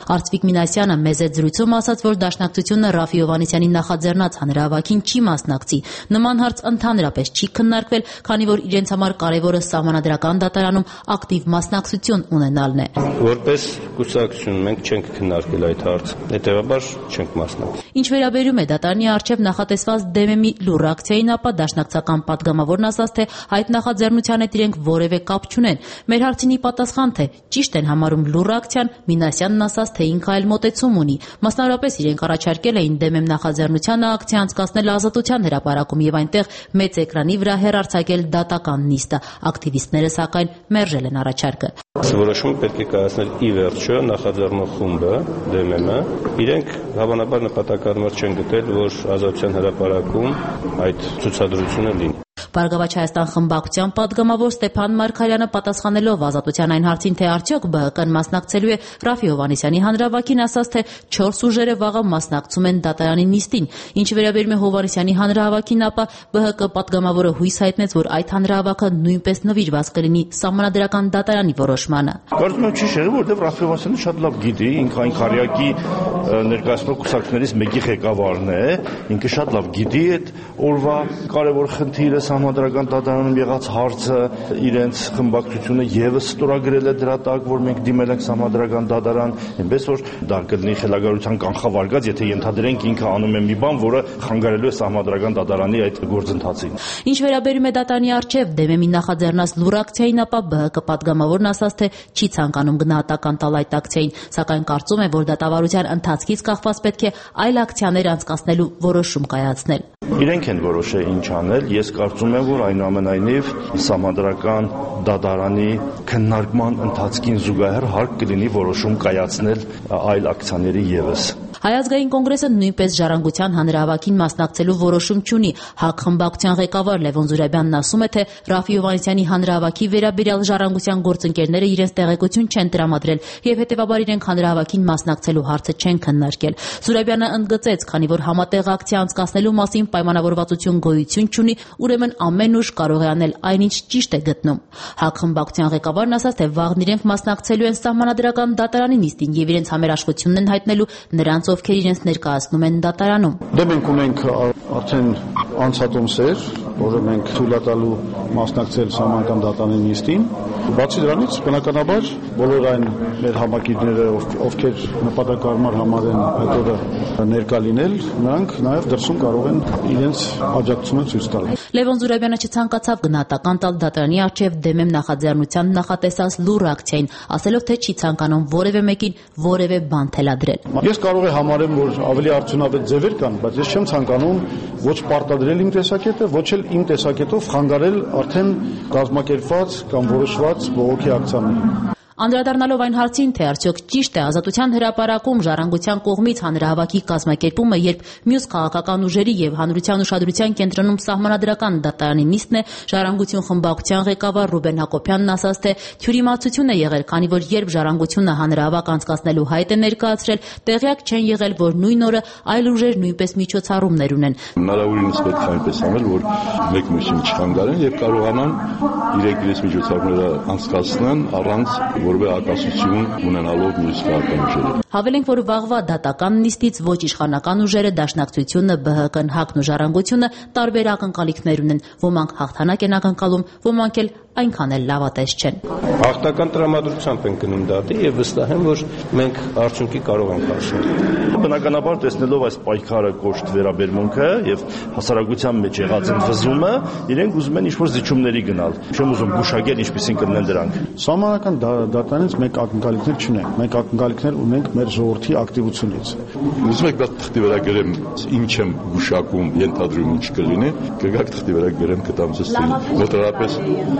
Արծվիկ Մինասյանը մեծ այդ զրույցում ասաց, որ Դաշնակցությունը Ռաֆի Հովհաննիսյանի նախաձեռնած հանրահավաքին չի մասնակցի։ Նման հարց ընդհանրապես չի քննարկվել, քանի որ իրենց համար կարևորը սահմանադրական դատարանում ակտիվ մասնակցություն ունենալն է։ Որպես կուսակցություն մենք չենք քննարկել այդ հարցը, հետևաբար չենք մասնակցել։ Ինչ վերաբերում է դատարանի առջև նախատեսված դեմեմի լուռ ակցիային, ապա Դաշնակցական պատգամավորն ասաց, թե այդ նախաձեռնության հետ իրենք որևէ կապ չունեն։ Մեր հարցինի պատասխան, թե ճիշտ են համարում լուռ ակցիան, Մինասյանն ասաց, թե ինքը այլ մոտեցում ունի։ Մասնավորապես իրենք առաջարկել էին դեմեմ նախաձեռնությանը ակցիա անցկացնել Ազատության հրապարակում եւ այնտեղ մեծ էկրանի վրա հեռարձակել դատական նիստը։ Ակտիվիստները սակայն մերժել են առաջարկը։ Որոշումը պետք է կայացնել ի վերջո նախաձեռնող խումբը դեմեմը։ Իրենք հավանաբար նպատակարար չեն գտել, որ Ազատության հրապարակում այդ ցուցադրությունը լինի։ Բարգավաճ Հայաստան խմբակցության պատգամավոր Ստեփան Մարգարյանը պատասխանելով Ազատության այն հարցին, թե արդյոք ԲՀԿ-ն մասնակցելու է Ռաֆի Հովհաննիսյանի հանրահավաքին, ասաց, թե չորս ուժերը վաղը մասնակցում են դատարանի նիստին։ Ինչ վերաբերում է Հովհաննիսյանի հանրահավաքին, ապա ԲՀԿ պատգամավորը հույս հայտնեց, որ այդ հանրահավաքը նույնպես նվիրված կլինի Սահմանադրական դատարանի որոշմանը։ Կարծում եմ չի շեղել, որովհետև Ռաֆի Հովհաննիսյանը շատ լավ գիտի, ինքը այն քարյակի ներկայացնող կուսակցություններից մեկի ղեկավարն է, ինքը շատ լավ գիտի այդ օրվա կարևոր խնդիրը, Սահմանադրական դատարանում եղած հարցը, իրենց խմբակցությունը եւս ստորագրել է դրա տակ, որ մենք դիմել ենք Սահմանադրական դատարան, այնպես որ դա կլինի խելագարության կանխավարկած, եթե ենթադրենք ինքը անում է մի բան, որը խանգարելու է Սահմանադրական դատարանի այդ գործընթացին։ Ինչ վերաբերում է դատարանի առջև դեմեմի նախաձեռնած լուռ ակցիային, ապա ԲՀԿ պատգամավորն ասաց, թե չի ցանկանում գնահատական տալ այդ ակցիային, սակայն կարծում է, որ դատավարության ընթացքից կախված պետք է այլ ակցիաներ անցկացնելու որոշում կայացնել։ Իրենք են որոշել ինչ անել, ես կարծում եմ, որ այնուամենայնիվ Սահմանադրական դատարանի քննարկման ընթացքին զուգահեռ հարկ կլինի որոշում կայացնել այլ ակցիաների ևս։ Հայ ազգային կոնգրեսը նույնպես ժառանգության հանրահավաքին մասնակցելու որոշում չունի։ ՀԱԿ խմբակցության ղեկավար Լևոն Զուրաբյանն ասում է, թե Ռաֆի Հովհաննիսյանի հանրահավաքի վերաբերյալ ժառանգության գործընկերները իրենց տեղեկություն չեն տրամադրել եւ հետեւաբար իրենք հանրահավաքին մասնակցելու հարցը չեն քննարկել։ Զուրաբյանը ընդգծեց, քանի որ համատեղ ակցիա անցկացնելու մասին պայմանավորվածություն գոյություն չունի, ուրեմն ամեն ուժ կարող է անել այնինչ ճիշտ է գտնում։ ՀԱԿ խմբակցության ղեկավարն ասաց, թե վաղն իրենք մասնակցելու են Սահմանադրական դատարանի նիստին եւ իրենց համերաշխությունն են հայտնելու նրանց, ովքեր իրենց ներկայացնում են դատարանում։ Դե մենք ունենք արդեն անցատոմսեր, որը մենք թույլատալու մասնակցել Սահմանադրական դատարանի նիստին։ Բացի դրանից, բնականաբար, բոլոր այն մեր համակիրները, ովքեր նպատակարար համարեն այդ օրը ներկա լինել, նրանք նաև դրսում կարող են իրենց աջակցությունը ցույց տալ։ Լևոն Զուրաբյանը չցանկացավ գնահատական տալ դատարանի առջև դեմեմ նախաձեռնության նախատեսած լուռ ակցիային, ասելով, թե չի ցանկանում որևէ մեկին որևէ բան թելադրել։ Ես կարող եմ համարեմ, որ ավելի արդյունավետ ձևեր կան, բայց ես չեմ ցանկանում ոչ պարտադրել իմ տեսակետը, ոչ էլ իմ տեսակետով խանգարել արդեն կազմակերպված կամ որոշված բողոքի ակցիաներին։ Անդրադառնալով այն հարցին, թե արդյոք ճիշտ է Ազատության հրապարակում ժառանգության կողմից հանրահավաքի կազմակերպումը, երբ մյուս քաղաքական ուժերի եւ հանրության ուշադրության կենտրոնում Սահմանադրական դատարանի նիստն է, ժառանգություն խմբակցության ղեկավար Ռուբեն Հակոբյանն ասաց, թե թյուրիմացություն է եղել, քանի որ երբ ժառանգությունը հանրահավաք անցկացնելու հայտ է ներկայացրել, տեղյակ չեն եղել, որ նույն օրը այլ ուժեր նույնպես միջոցառումներ ունեն։ Հնարավորինս պետք է այնպես անել, որ մեկ մյուսին չխանգարեն եւ կարողանան իրենք իրենց միջոցառումները անցկացնեն առանց որևէ ակասություն ունենալով մյուս քաղաքական ուժերի։ Հավելենք, որ վաղվա դատական նիստից ոչ իշխանական ուժերը, Դաշնակցությունը, ԲՀԿ-ն, ՀԱԿ-ն ու Ժառանգությունը տարբեր ակնկալիքներ ունեն։ Ոմանք հաղթանակ են ակնկալում, ոմանք էլ այնքան էլ լավատես չեն։ Հաղթական տրամադրությամբ են գնում դատի եւ վստահ եմ, որ մենք արդյունքի կարող ենք հասնել։ Բնականաբար տեսնելով այս պայքարը կոշտ վերաբերմունքը եւ հասարակության մեջ եղած վզումը, իրենք ուզում են ինչ-որ զիջումների գնալ։ Չեմ ուզում գուշակել ինչպեսին կլինեն դրանք։ Սահմանական դատարանից մեկ ակնկալիքներ չունենք, մեկ ակնկալիքներ ունենք մեր ժողովրդի ակտիվությունից։ Ուզում եք դա թղթի վրա գրեմ, ինչ եմ գուշակում, ենթադրում ինչ կլինի, կգաք թղթի վրա գրեմ, կտամ ցույց տալու։ Մոտավորապես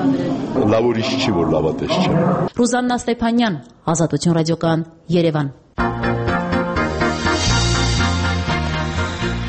լավ ուրիշ չի, որ լավատես չէ։ Ռուզաննա Ստեփանյան, Ազատություն ռադիոկայան, Երևան։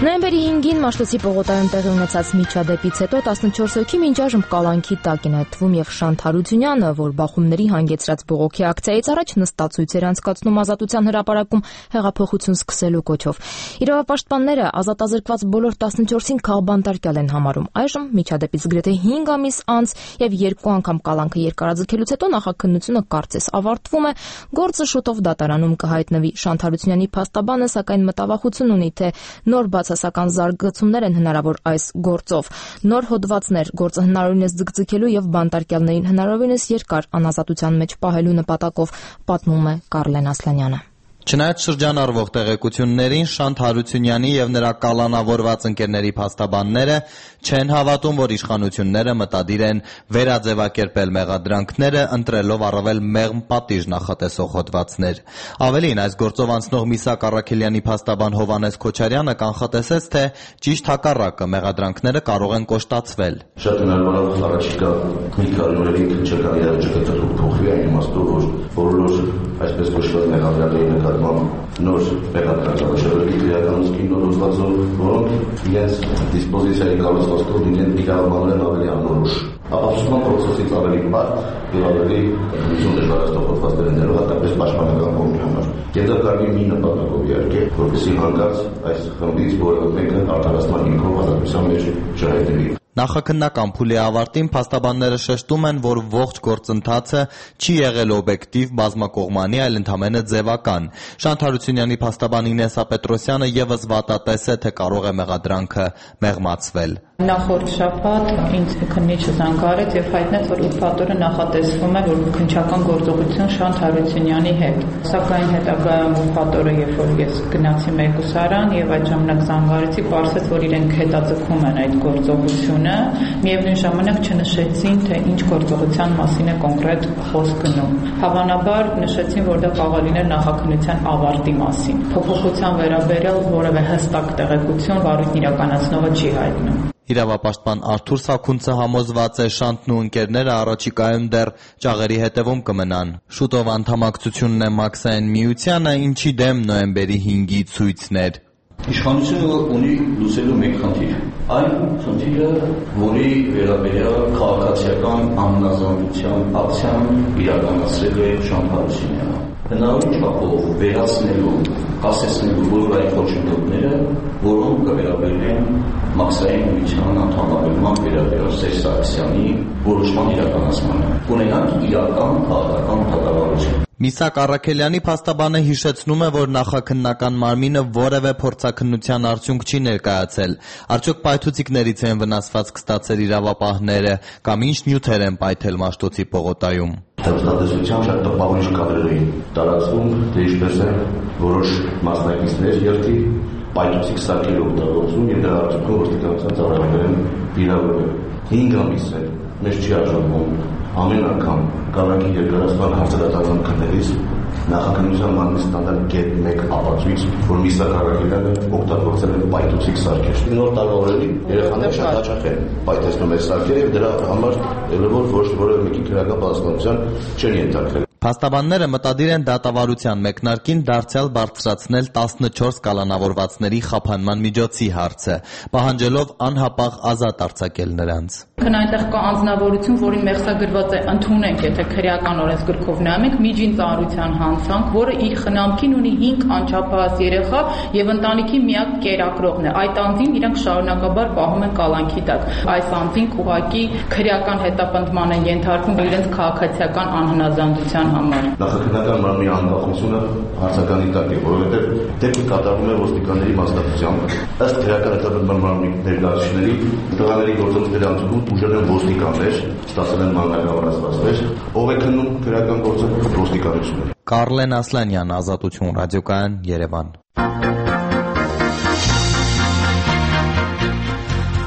Նոյեմբերի հինգին Մաշտոցի պողոտայում տեղի ունեցած միջադեպից հետո տասնչորս հոգի մինչ այժմ կալանքի տակ են, այդ թվում եւ Շանթ Հարությունյանը, որ բախումների հանգեցրած բողոքի ակցիայից առաջ նստածույց էր անցկացնում Ազատության հրապարակում հեղափոխություն սկսելու կոչով։ Իրավապաշտպանները ազատազրկված բոլոր տասնչորսին քաղբանտարկյալ են համարում։ Այժմ միջադեպից գրեթե հինգ ամիս անց եւ երկու անգամ կալանքը երկարաձգելուց հետո նախաքննությունը կարծես ավարտվում է, գործը շուտով դատարանում կհայտնվի։ Շանթ Հարությունյանի փաստաբանը սակայն մտավախություն ունի, թե նոր բացասական զարգացումներ են հնարավոր այս գործով։ Նոր հոդվածներ գործը հնարավորինս ձգձգելու եւ բանտարկյալներին հնարավորինս երկար անազատության մեջ պահելու նպատակով, պատմում է Կարլեն Ասլանյանը։ Չնայած շրջանառվող տեղեկություններին, Շանթ Հարությունյանի եւ նրա կալանավորված ընկերների փաստաբանները չեն հավատում, որ իշխանությունները մտադիր են վերաձևակերպել մեղադրանքները, ընտրելով առավել մեղմ պատիժ նախատեսող հոդվածներ։ Ավելին, այս գործով անցնող Միսակ Առաքելյանի փաստաբան Հովհաննես Քոչարյանը կանխատեսեց, թե ճիշտ հակառակը մեղադրանքները կարող են կոշտացվել։ Շատ հնարավոր առաջիկա մի քանի օրերի քննչական իրավիճակը փոխվի այն իմաստով, որ բոլոր այսպես կոչված մեղադրյալների նկատմամբ նոր մեղադրականների քրեականություն նոր հոդվածով, որոնք իրենց դիսպոզիցիայի կառուցվածքով լինեն իրավաբանորեն ավելի անորոշ, ապացուցման պրոցեսից ավելի բարդ եւ ավելի ուսում դժվարացնող հոդվածներ են ներող հատկապես պաշտպանական կողմի համար։ Եվ դա կարելի մի նպատակով իհարկե, որպեսզի հանկարծ այս խմբից որևէ մեկը արդարացման հիմքով ազատության մեջ չհայտնվի։ Նախաքննական փուլի ավարտին փաստաբանները շեշտում են, որ ողջ գործընթացը չի եղել օբյեկտիվ, բազմակողմանի, այլ ընդամենը ձևական։ Շանթ Հարությունյանի փաստաբան Ինեսա Պետրոսյանը եւս վատատես է, թե կարող է մեղադրանքը մեղմացվել։ Նախորդ շաբաթ ինձ քննիչը զանգարեց եւ հայտնեց, որ ուրբաթօրը նախատեսվում է, որ քննչական գործողություն Շանթ Հարությունյանի հետ։ Սակայն հետագայում ուրբաթօրը, երբ որ ես գնացի մեկուսարան եւ այդ ժամանակ զանգարեցի, պարզեց, որ իրենք հետաձգում են այդ գործողությունը, միևնույն ժամանակ չնշեցին, թե ինչ գործողության մասին է կոնկրետ խոսք գնում։ Հավանաբար նշեցին, որ դա կարող է լինել նախաքննության ավարտի մասին։ Փոփոխության վերաբերյալ որևէ հստակ տեղեկություն վարույթն իրականացնողը չի հայտնում։ Իրավապաշտպան Արթուր Սաքունցը համոզված է, Շանթն ու ընկերները առաջիկայում դեռ ճաղերի հետևում կմնան։ Շուտով անդամակցությունն է Մաքսային միությանը, ինչի դեմ նոյեմբերի հինգի ցույցներ։ Իշխանությունը ունի լուծելու մեկ խնդիր։ Այն խնդիրը, որի վերաբերյալ քաղաքացիական անհնազանդության ակցիան իրականացրել է Շանթ Հարությունյանը։ Հնարավոր չափով վերացնելու, կասեցնելու բոլոր այն խոչընդոտները, որոնք կվերաբերեն Մաքսային միության անդամավորման վերաբերյալ Սերժ Սարգսյանի որոշման իրականացմանը։ Ունենանք իրական քաղաքական դատավարություն։ Միսակ Առաքելյանի փաստաբանը հիշեցնում է, որ նախաքննական մարմինը որևէ փորձաքննության արդյունք չի ներկայացել։ Արդյոք պայթուցիկներից են վնասված կստացել իրավապահները կամ ինչ նյութեր են պայթել Մաշտոցի պողոտայում։ Հստատեսության շատ տպավորիչ կադրեր էին տարածվում, թե ինչպես են որոշ մասնակիցներ երթի պայթուցիկ սարքեր օգտագործում եւ դրա արդյունքում ոստիկանության ծառայողներ են վիրավորվել։ հինգ ամիս է մեզ չի արժանվում ամեն անգամ կալանքի երկարացման հարցերատանան քննելիս նախաքննության մարմնի ստանդարտ գետ մեկ ապացույց, որ Միսակ Առաքելյանը օգտագործել է պայթուցիկ սարքեր։ Նոր տարվա օրերին երեխաները շատ հաճախ են պայթեցնում այս սարքերը եւ դրա համար ելևոր ոչ որևէ մեկի քրեական պատասխանատվության չեն ենթարկվել։ Փաստաբանները մտադիր են դատավարության մեկնարկին դարձյալ բարձրացնել տասնչորս կալանավորվածների խափանման միջոցի հարցը, պահանջելով անհապաղ ազատ արձակել նրանց։ Քան այնտեղ կա անձնավորություն, որի մեղսագրված է ընդունենք, եթե քրեական օրենսգրքով նայում ենք, միջին ծառայության հանցանք, որը իր խնամքին ունի հինգ անչափահաս երեխա եւ ընտանիքի միակ կերակրողն է։ Այդ անձին իրենք շարունակաբար պահում են կալանքի տակ։ Այս անձին ուղղակի քրեական հետապնդման են ենթարկվում իրենց քաղաքացիական անհնազանդության համար։ Նախաքննական մարմնի անկախությունը հարցականի տակ է, որովհետև դեպքը կատարվում է ոստիկանների մասնակցությամբ։ Ըստ քրեական հետապնդման մարմնի ներկայացուցիչների, տղաների գործողությունների ընթացքում ուժել են ոստիկաններ, ստացել են մանրակավորվածներ, ով է քննում քրեական գործը ոստիկանությունը։ Կարլեն Ասլանյան, Ազատություն ռադիոկայան, Երևան։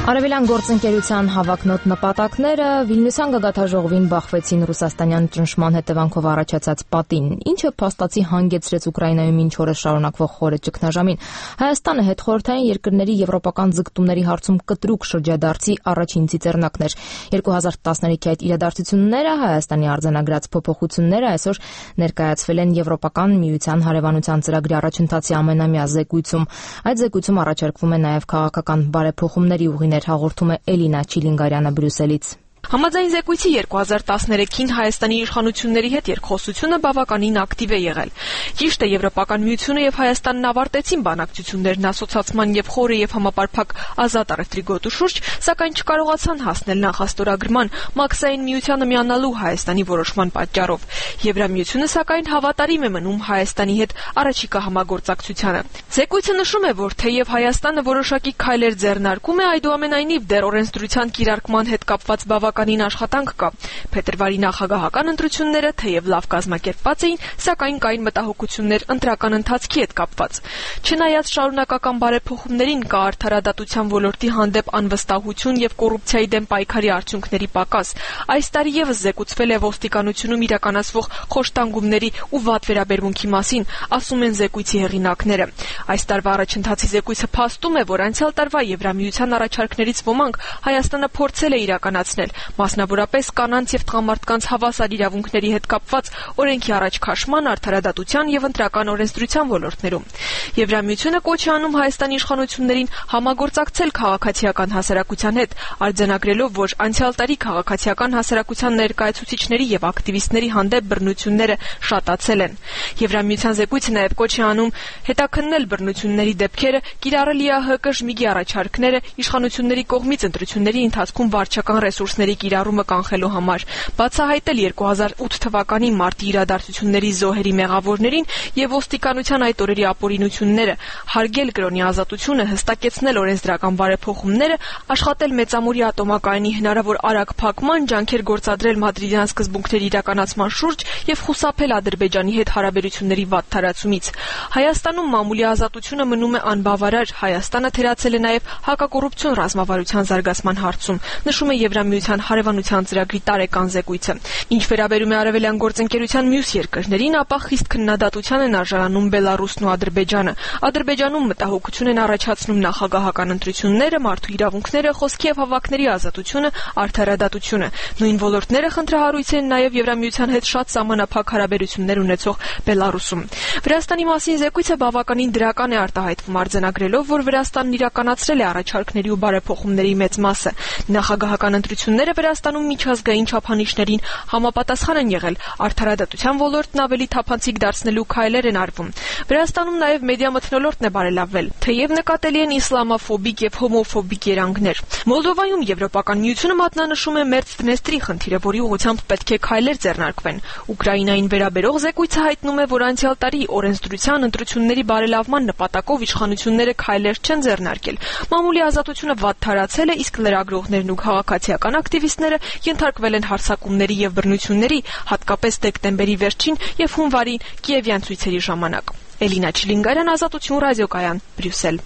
Արևելյան գործընկերության հավակնոտ նպատակները Վիլնյուսյան գագաթաժողովին բախվեցին ռուսաստանյան ճնշման հետևանքով առաջացած պատին, ինչը փաստացի հանգեցրեց Ուկրաինայում ինչ օրը շարունակվող խորը ճգնաժամին։ Հայաստանը հետխորհրդային երկրների եվրոպական ձգտումների հարցում կտրուկ շրջադարձի առաջին ծիծեռնակն էր։ երկու հազար տասներիքի այդ իրադարձությունները Հայաստանի արձանագրած փոփոխությունները այսօր ներկայացվել են Եվրոպական միության հարևանության ծրագրի առաջընթացի ամենամյա զեկույցում։ Այդ զեկույցում առաջարկվում է նաև քաղաքական բարեփոխումների ուղիներ, հաղորդում է Էլինա Չիլինգարյանը Բրյուսելից։ Համաձայն զեկույցի երկու հազար տասներեքին Հայաստանի իշխանությունների հետ երկխոսությունը բավականին ակտիվ է եղել։ Ճիշտ է, Եվրոպական միությունը եւ Հայաստանն ավարտեցին բանակցություններն ասոցացման եւ խորը եւ համապարփակ ազատ առևտրի գոտու շուրջ, սակայն չկարողացան հասնել նախաստորագրման մաքսային միությանը միանալու Հայաստանի որոշման պատճառով։ Եվրամիությունը սակայն հավատարիմ է մնում Հայաստանի հետ առաջիկա համագործակցությանը։ Զեկույցը նշում է, որ թեև Հայաստանը որոշակի քայլեր ձեռնարկում է, այդուամենայնիվ դեռ օրենսդրության կիրարկման հետ կապված բավականին աշխատանք կա։ Փետրվարի նախագահական ընտրությունները թեև լավ կազմակերպված էին, սակայն կային մտահոգություններ ընտրական ընթացքի հետ կապված։ Չնայած շարունակական բարեփոխումներին կա արդարադատության ոլորտի հանդեպ անվստահություն եւ կոռուպցիայի դեմ պայքարի արդյունքների պակաս։ Այս տարի եւս զեկուցվել է ոստիկանությունում իրականացվող խոշտանգումների ու վատ վերաբերմունքի մասին, ասում են զեկույցի հեղինակները։ Այս տարվա առաջընթացի զեկույցը փաստում է, որ անցյալ տարվա Եվրամիության առաջարկներից ոմանք Հայաստանը փորձել է իրականացնել, մասնավորապես կանանց եւ տղամարդկանց հավասար իրավունքների հետ կապված օրենքի առաջ քաշման, արդարադատության եւ ընտրական օրենսդրության ոլորտներում։ Եվրամիությունը կոչ է անում Հայաստանի իշխանություններին համագործակցել քաղաքացիական հասարակության հետ, արձանագրելով, որ անցյալ տարի քաղաքացիական հասարակության ներկայացուցիչների եւ ակտիվիստների հանդեպ բռնությունները շատացել են։ Եվրամիության զեկույցը նաեւ կոչ է անում հետաքննել բռնությունների դեպքերը, կիրառել ԵԱՀԿ ժմիգի առաջարկները իշխանությունների կողմից ընտրությունների ընթացքում վարչական ռեսուրսների կիրառումը կանխելու համար, բացահայտել երկու հազար ութ թվականի մարտի իրադարձությունների զոհերի մեղավորներին եւ ոստիկանության այդ օրերի ապօրինությունները, հարգել կրոնի ազատությունը, հստակեցնել օրենսդրական բարեփոխումները, աշխատել մեծամուրի ատոմակայանի հնարավոր արագ փակման, ջանքեր գործադրել մադրիդյան սկզբունքների իրականացման շուրջ եւ խուսափել Ադրբեջանի հետ հարաբերությունների վատ թարացումից։ Հայաստանում մամուլի ազատությունը մնում է անբավարար, Հայաստանը թերացել է նաեւ հակակոռուպցիոն ռազմավարության զարգացման հարցում, նշում է Եվրամիության հարևանության ծրագրի տարեկան զեկույցը։ Ինչ վերաբերում է արևելյան գործընկերության մյուս երկրներին, ապա խիստ քննադատության են արժանանում Բելարուսն ու Ադրբեջանը։ Ադրբեջանում մտահոգություն են առաջացնում նախագահական ընտրությունները, մարդու իրավունքները, խոսքի եւ հավաքների ազատությունը, արդարադատությունը։ Նույն ոլորտները խնդրահարույց են նաեւ Եվրամիության հետ շատ սահմանափակ հարաբերություններ ունեցող Բելարուսում։ Վրաստանի մասին զեկույցը բավականին դրական է արտահայտվում, արձանագրելով, որ Վրաստանն իրականացրել է առաջարկների ու բարեփոխումների մեծ մասը։ Նախագահական ընտրությունները Վրաստանում միջազգային չափանիշներին համապատասխան են եղել, արդարադատության ոլորտն ավելի թափանցիկ դարձնելու քայլեր են արվում։ Վրաստանում նաև մեդիա մթնոլորտն է բարելավվել, թեև նկատելի են իսլամաֆոբիկ եւ հոմոֆոբիկ երանգներ։ Մոլդովայում Եվրոպական միությունը մատնանշում է Մերձ Դնեստրի խնդիրը, որի ուղղությամբ պետք է քայլեր ձեռնարկվեն։ Ուկրաինային վերաբերող զեկույցը հայտնում է, որ անցյալ տարի օրենսդրության ընտրությունների բարելավման նպատակով իշխանությունները քայլեր չեն ձեռնարկել։ Մամուլի ազատությունը վատ թարացել է, իսկ լրագրողներն ու քաղաքացիական ակտիվիստները ենթարկվել են հարձակումների եւ բռնությունների, հատկապես դեկտեմբերի վերջին եւ հունվարի կիևյան ցույցերի ժամանակ։ Էլինա Չիլինգարյան, Ազատություն ռադիոկայան, Բրյուսել։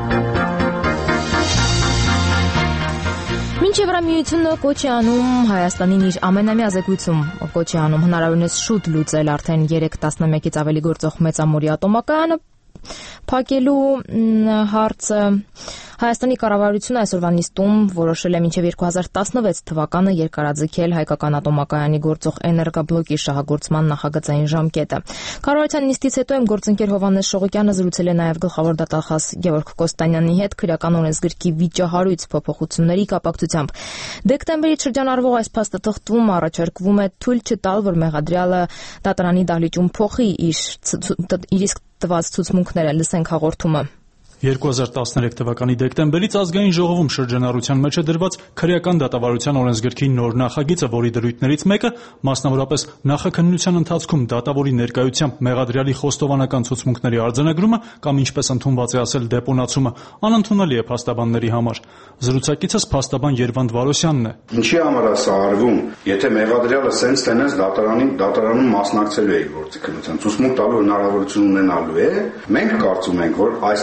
Մինչ Եվրամիությունը կոչ է անում Հայաստանին իր ամենամյա զեկույցում կոչ է անում հնարավորինս շուտ լուծել արդեն երեք տասնամյակից ավելի գործող մեծամուրի ատոմակայանը փակելու հարցը, Հայաստանի կառավարությունը այսօրվա նիստում որոշել է մինչև երկու հազար տասնվեց թվականը երկարաձգել հայկական ատոմակայանի գործող էներգաբլոկի շահագործման նախագծային ժամկետը։ Կառավարության նիստից հետո գործընկեր Հովհաննես Շողոկյանը զրուցել է նաև գլխավոր դատախազ Գևորգ Կոստանյանի հետ քրեական օրենսգրքի վիճահարույց փոփոխությունների կապակցությամբ։ Դեկտեմբերից շրջանառվող այս փաստաթղթում առաջարկվում է թույլ չտալ, որ մեղադրյալը դատարանի դահլիճում փոխի իր իսկ տված ցուցմունքները, լսենք հաղորդումը։ երկու հազար տասներեք թվականի դեկտեմբերից ազգային ժողովում շրջանառության մեջ է դրված քրեական դատավարության օրենսգրքի նոր նախագիծը, որի դրույթներից մեկը, մասնավորապես նախաքննության ընթացքում դատավորի ներկայությամբ մեղադրյալի խոստովանական ցուցմունքների արձանագրումը կամ ինչպես ընդունված է ասել դեպոնացումը, անընդունելի է փաստաբանների համար։ Զրուցակիցս փաստաբան Երվանդ Վարոսյանն է։ Ինչի համար է սա արվում, եթե մեղադրյալը սենց տենես դատարանին դատարանում մասնակցելու է գործի քննության, ցուցմունք տալու հնարավորություն ունենալու է, մենք կարծում ենք, որ այստեղ լուրջ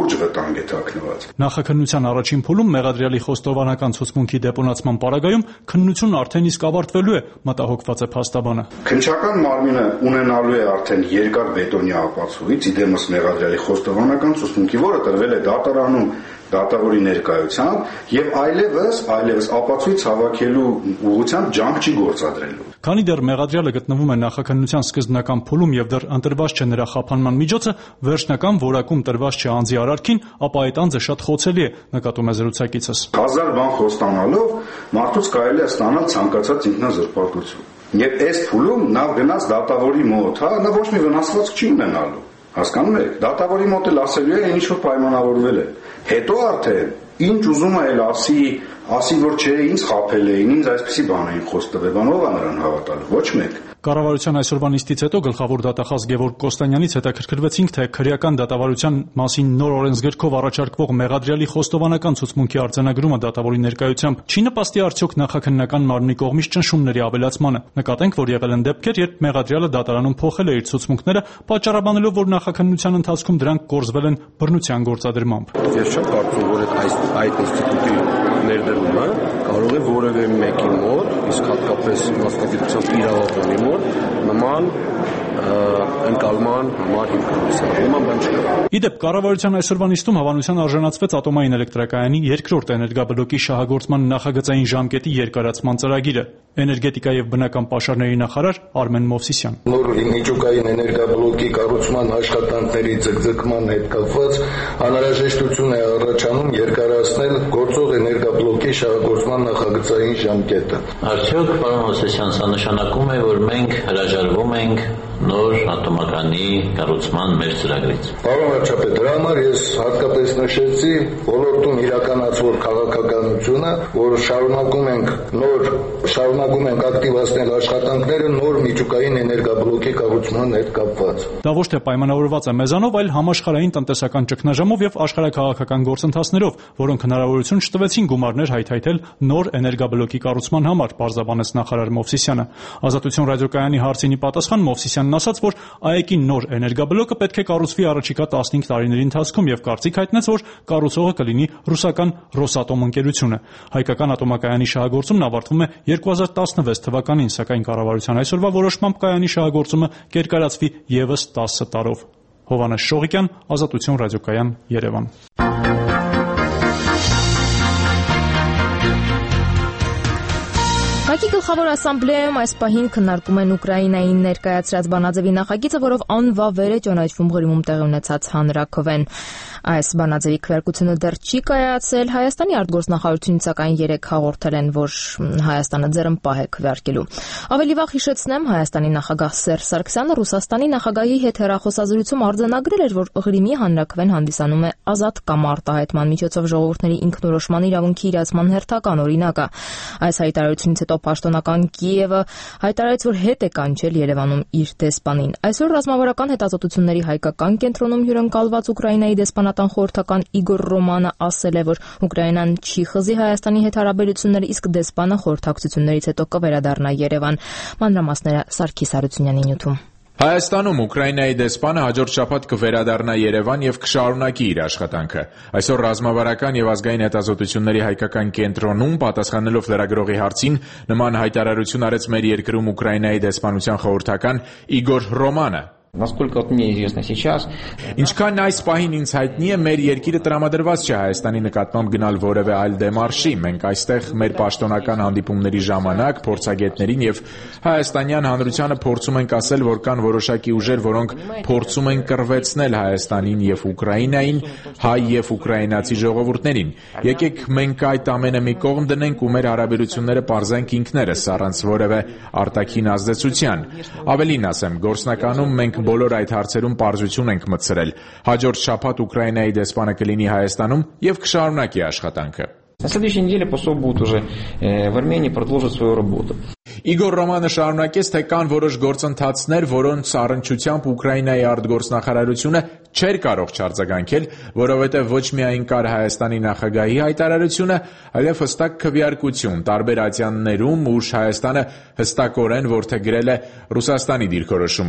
լուրջ վտանգ է թաքնված։ Նախաքննության առաջին փուլում մեղադրյալի խոստովանական ցուցմունքի դեպոնացման պարագայում քննությունն արդեն իսկ ավարտվելու է, մտահոգված է փաստաբանը։ Քննչական մարմինը ունենալու է արդեն երկար բետոնյա ապացույց, իդեմս մեղադրյալի խոստովանական ցուցմունքի, որը տրվել է դատարանում դատավորի ներկայությամբ եւ այլևս այլևս ապացույց հավաքելու ուղղությամբ ջանք չի գործադրելու։ Քանի դեռ մեղադրյալը գտնվում է նախաքննության սկզբնական փուլում եւ դեռ ընտրված չէ նրա խափանման միջոցը, վերջնական որակում տրված չէ անձի արարքին, ապա այդ անձը շատ խոցելի է, նկատում է զրուցակիցս։ Հազար բան խոստանալով մարդուց կարելի է ստանալ ցանկացած ինքնազրպարտություն։ Եվ այս փուլում նա գնաց դատավորի մոտ, հա, նա ոչ մի վնասվածք չի ունենալու։ Հասկանում եք, դատավորի մոտ էլ ասելու է ինչ որ պայմանավորվել է։ Հետո արդեն ինչ ուզում է էլ ասի, ասի որ չէ, ինձ խաբել էին, ինձ այսպեսի բան էին խոստվել, բանով է նրան հավատալու, ոչ մեկ։ Կառավարության այսօրվա նիստից հետո գլխավոր դատախազ Գևորգ Կոստանյանից հետաքրքրվեցինք, թե քրեական դատավարության մասին նոր օրենսգրքով առաջարկվող մեղադրյալի խոստովանական ցուցմունքի արձանագրումը դատավորի ներկայությամբ չի նպաստի արդյոք նախաքննական մարմնի կողմից ճնշումների ավելացմանը։ Նկատենք, որ եղել են դեպքեր, երբ մեղադրյալը դատարանում փոխել է իր ցուցմունքները, պատճառաբանելով, որ նախաքննության ընթացքում դրանք կորզվել են բռնության գործադրմամբ։ Ես չեմ կարծում, որ այդ այդ ինստիտուտի ներդրումը կարող է որևէ մեկի մոտ, իսկ հատկապես մասնագիտությամբ իրավաբանի մոտ նման ընկալման համար հիմքանության նման բան չկա։ Իդեպ կառավարության այսօրվա նիստում հավանության արժանացվեց ատոմային էլեկտրակայանի երկրորդ էներգաբլոկի շահագործման նախագծային ժամկետի երկարացման ծրագիրը։ Էներգետիկա եւ բնական պաշարների նախարար Արմեն Մովսիսյան։ Նոր միջուկային էներգաբլոկի կառուցման աշխատանքների ձգձգման հետ կապված անհրաժեշտություն է առաջանում երկարացնել գործող էներգաբլոկի շահագործման նախագծային ժամկետը։ Արդյոք, պարոն Մովսիսյան, սա նշանակում է, որ մենք հրաժարվում ենք նոր ատոմականի կառուցման մեր ծրագրից։ Պարոն վարչապետ, դրա համար ես հատկապես նշեցի ոլորտում իրականացվող քաղաքականությունը, որ շարունակում ենք նոր շարունակում ենք ակտիվացնել աշխատանքները նոր միջուկային էներգաբլոկի կառուցման հետ կապված։ Դա ոչ թե պայմանավորված է մեզանով, այլ համաշխարհային տնտեսական ճգնաժամով եւ աշխարհաքաղաքական գործընթացներով, որոնք հնարավորություն չտվեցին գումարներ հայթայթել նոր էներգաբլոկի կառուցման համար, պարզաբանեց նախարար Մովսիսյանը։ Ազատություն ռադիոկայանի հարցինի պատասխան Մովսիսյանն ասաց, որ ԱԷԿ-ի նոր էներգաբլոկը պետք է կառուցվի առաջիկա տասնհինգ տարիների ընթացքում եւ կարծիք հայտնեց, որ կառուցողը կլինի ռուսական Ռոսատոմ ընկերությունը։ Հայկական ատոմակայանի շահագործումն ավարտվում է երկու հազար տասնվեց թվականին, սակայն կառավարության այսօրվա որոշմամբ կայանի շահագործումը կերկարացվի եւս տասը տարով։ Հովհաննես Շողիկյան, Ազատություն ռադիոկայան, Երևան։ ՄԱԿ-ի գլխավոր ասամբլեայում այս պահին քննարկում են Ուկրաինային ներկայացրած բանաձևի նախագիծը, որով անվավեր է ճանաչվում Ղրիմում տեղի ունեցած հանրաքվեն։ Այս բանաձևի քվեարկությունը դեռ չի կայացել։ Հայաստանի արտգործնախարարությունից սակայն երեկ հաղորդել են, որ Հայաստանը ձեռնպահ է քվեարկելու։ Ավելի վաղ հիշեցնեմ, Հայաստանի նախագահ Սերժ Սարգսյանը Ռուսաստանի նախագահի հետ հեռախոսազրույցում արձանագրել էր, որ Ղրիմի հանրաքվեն հանդիսանում է ազատ կամ արտահայտման միջոցով ժողովուրդների ինքնորոշման իրավունքի իրացման հերթական օրինակը։ Այս հայտարարությունից հետո պաշտոնական Կիևը հայտարարեց, որ հետ է կանչել Երևանում իր դեսպանին։ Այսօր ռազմավարական հետազոտությունների հայկական կենտրոնում հյուրընկալված Ուկրաինայի դեսպանատան խորհրդական Իգոր Ռոմանը ասել է, որ Ուկրաինան չի խզի Հայաստանի հետ հարաբերությունները, իսկ դեսպանը խորհրդակցություններից հետո կվերադառնա Երևան։ Մանրամասները Սարգիս Հարությունյանի նյութում։ Հայաստանում Ուկրաինայի դեսպանը հաջորդ շաբաթ կվերադառնա Երևան եւ կշարունակի իր աշխատանքը։ Այսօր ռազմավարական եւ ազգային հետազոտությունների հայկական կենտրոնում պատասխանելով լրագրողի հարցին նման հայտարարություն արեց մեր երկրում Ուկրաինայի դեսպանության խորհրդական Իգոր Ռոմանը։ Насколько вот мне известно сейчас, Ինչքան այս պահին ինձ հայտնի է, մեր երկիրը տրամադրված չէ Հայաստանի նկատմամբ գնալ որևէ այլ դեմարշի։ Մենք այստեղ մեր պաշտոնական հանդիպումների ժամանակ փորձագետներին եւ հայաստանյան հանրությանը փորձում ենք ասել, որ կան որոշակի ուժեր, որոնք փորձում են կռվեցնել Հայաստանին եւ Ուկրաինային, հայ եւ ուկրաինացի ժողովուրդներին։ Եկեք մենք այդ ամենը մի կողմ դնենք ու մեր հարաբերությունները պարզենք ինքներս առանց որևէ արտաքին ազդեցության։ Ավելին ասեմ, գործնականում մենք բոլոր այդ հարցերում պարզություն ենք մտցրել։ Հաջորդ շաբաթ Ուկրաինայի դեսպանը կլինի Հայաստանում եւ կշարունակի աշխատանքը։ На следующей неделе посол будет уже э, в Армении продолжить свою работу. Իգոր Ռոմանը շարունակեց, թե կան որոշ գործընթացներ, որոնց առնչությամբ Ուկրաինայի արտգործնախարարությունը չէր կարող չարձագանքել, որովհետև ոչ միայն կար Հայաստանի նախագահի հայտարարությունը, այլև հստակ քվեարկություն տարբեր ատյաններում, ուշ Հայաստանը հստակորեն որդեգրել է Ռուսաստանի դիրքորոշումը։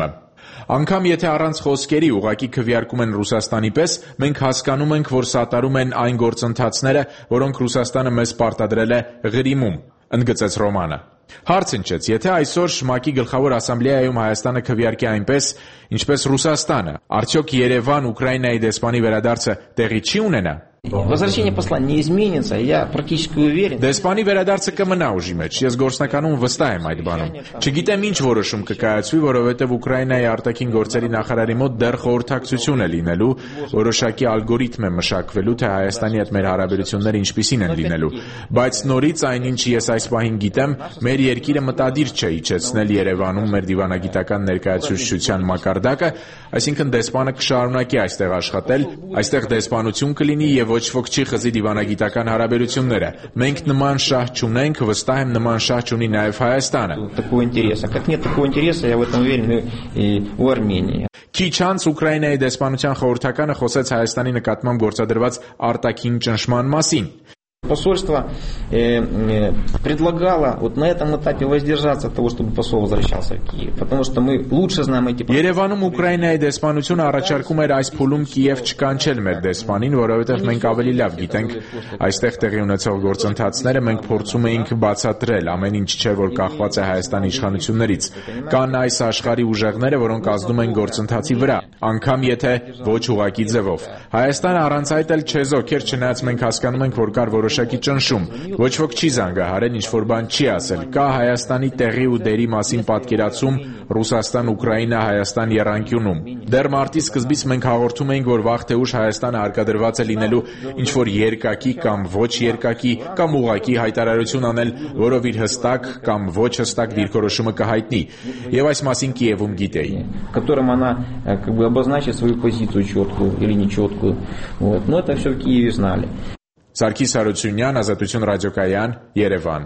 Անկամ եթե առանց խոսքերի ուղղակի քվեարկում են Ռուսաստանի պես, մենք հասկանում ենք, որ սատարում են այն գործընթացները, որոնք Ռուսաստանը մեզ պարտադրել է Ղրիմում, ընդգծեց Ռոմանը։ Հարց ընչեց, եթե այսօր ՄԱԿ-ի գլխավոր ասամբլեայում Հայաստանը քվեարկի այնպես, ինչպես Ռուսաստանը, արդյոք Երևան Ուկրաինայի դեսպանի վերադարձը տեղի չի ունենա։ Возвращение посла не изменится, я практически уверен. Դեսպանի վերադարձը կմնա ուժի մեջ, ես գործնականում վստահ եմ այդ բանում։ Չգիտեմ ինչ որոշում կկայացվի, որովհետև Ուկրաինայի արտաքին գործերի նախարարի մոտ դեռ խորհրդակցություն է լինելու, որոշակի ալգորիթմ է մշակվելու, թե Հայաստանի հետ մեր հարաբերությունները ինչպիսին են լինելու։ Բայց նորից այնինչ ես այս պահին գիտեմ, մեր երկիրը մտադիր չէ իջեցնել Երևանում մեր դիվանագիտական ներկայացուցչության մակարդակը, այսինքն դեսպանը կշարունակի այստեղ աշխատել, այստեղ դեսպանություն կլինի եւ ոչ ոք չի խզի դիվանագիտական հարաբերությունները։ Մենք նման շահ չունենք, վստահ եմ նման շահ չունի նաև Հայաստանը։ Такого интереса, как нет такого интереса, я в этом уверен и у Армении. Քիչ անց Ուկրաինայի դեսպանության խորհրդականը խոսեց Հայաստանի нկատմամբ գործադրված արտաքին ճնշման մասին։ Посольство э, э, предлагало вот на этом этапе воздержаться от того, чтобы посол возвращался в Киев, потому что мы лучше знаем эти... Երևանում Ուկրաինայի դեսպանությունը առաջարկում էր այս փուլում Կիև չկանչել մեր դեսպանին, որովհետև մենք ավելի լավ գիտենք այստեղ տեղի ունեցող գործընթացները, մենք փորձում էինք բացատրել, ամեն ինչ չէ, որ կախված է Հայաստանի իշխանություններից։ Կան այս աշխարհի ուժեղները, որոնք ազդում են գործընթացի վրա, անգամ եթե ոչ ուղղակի ձևով։ Հայաստանը առանց այդ էլ չեզոք էր, չնայած մենք հասկանում ենք, որ կար որոշակի ճնշում։ Ոչ ոք չի զանգահարել, ինչ որ բան չի ասել։ Կա Հայաստանի տեղի ու դերի մասին պատկերացում Ռուսաստան-Ուկրաինա-Հայաստան եռանկյունում։ Դեռ մարտի սկզբից մենք հաղորդում էինք, որ վաղ թե ուշ Հայաստանը հարկադրված է լինելու ինչ որ երկակի կամ ոչ երկակի կամ ուղղակի հայտարարություն անել, որով իր հստակ կամ ոչ հստակ դիրքորոշումը կհայտնի։ Եվ այս մասին Կիևում գիտեին։ Которым она как бы обозначит свою позицию четкую или нечеткую. Вот. Но это все в Киеве знали. Սարգիս Հարությունյան, Ազատություն ռադիոկայան, Երևան։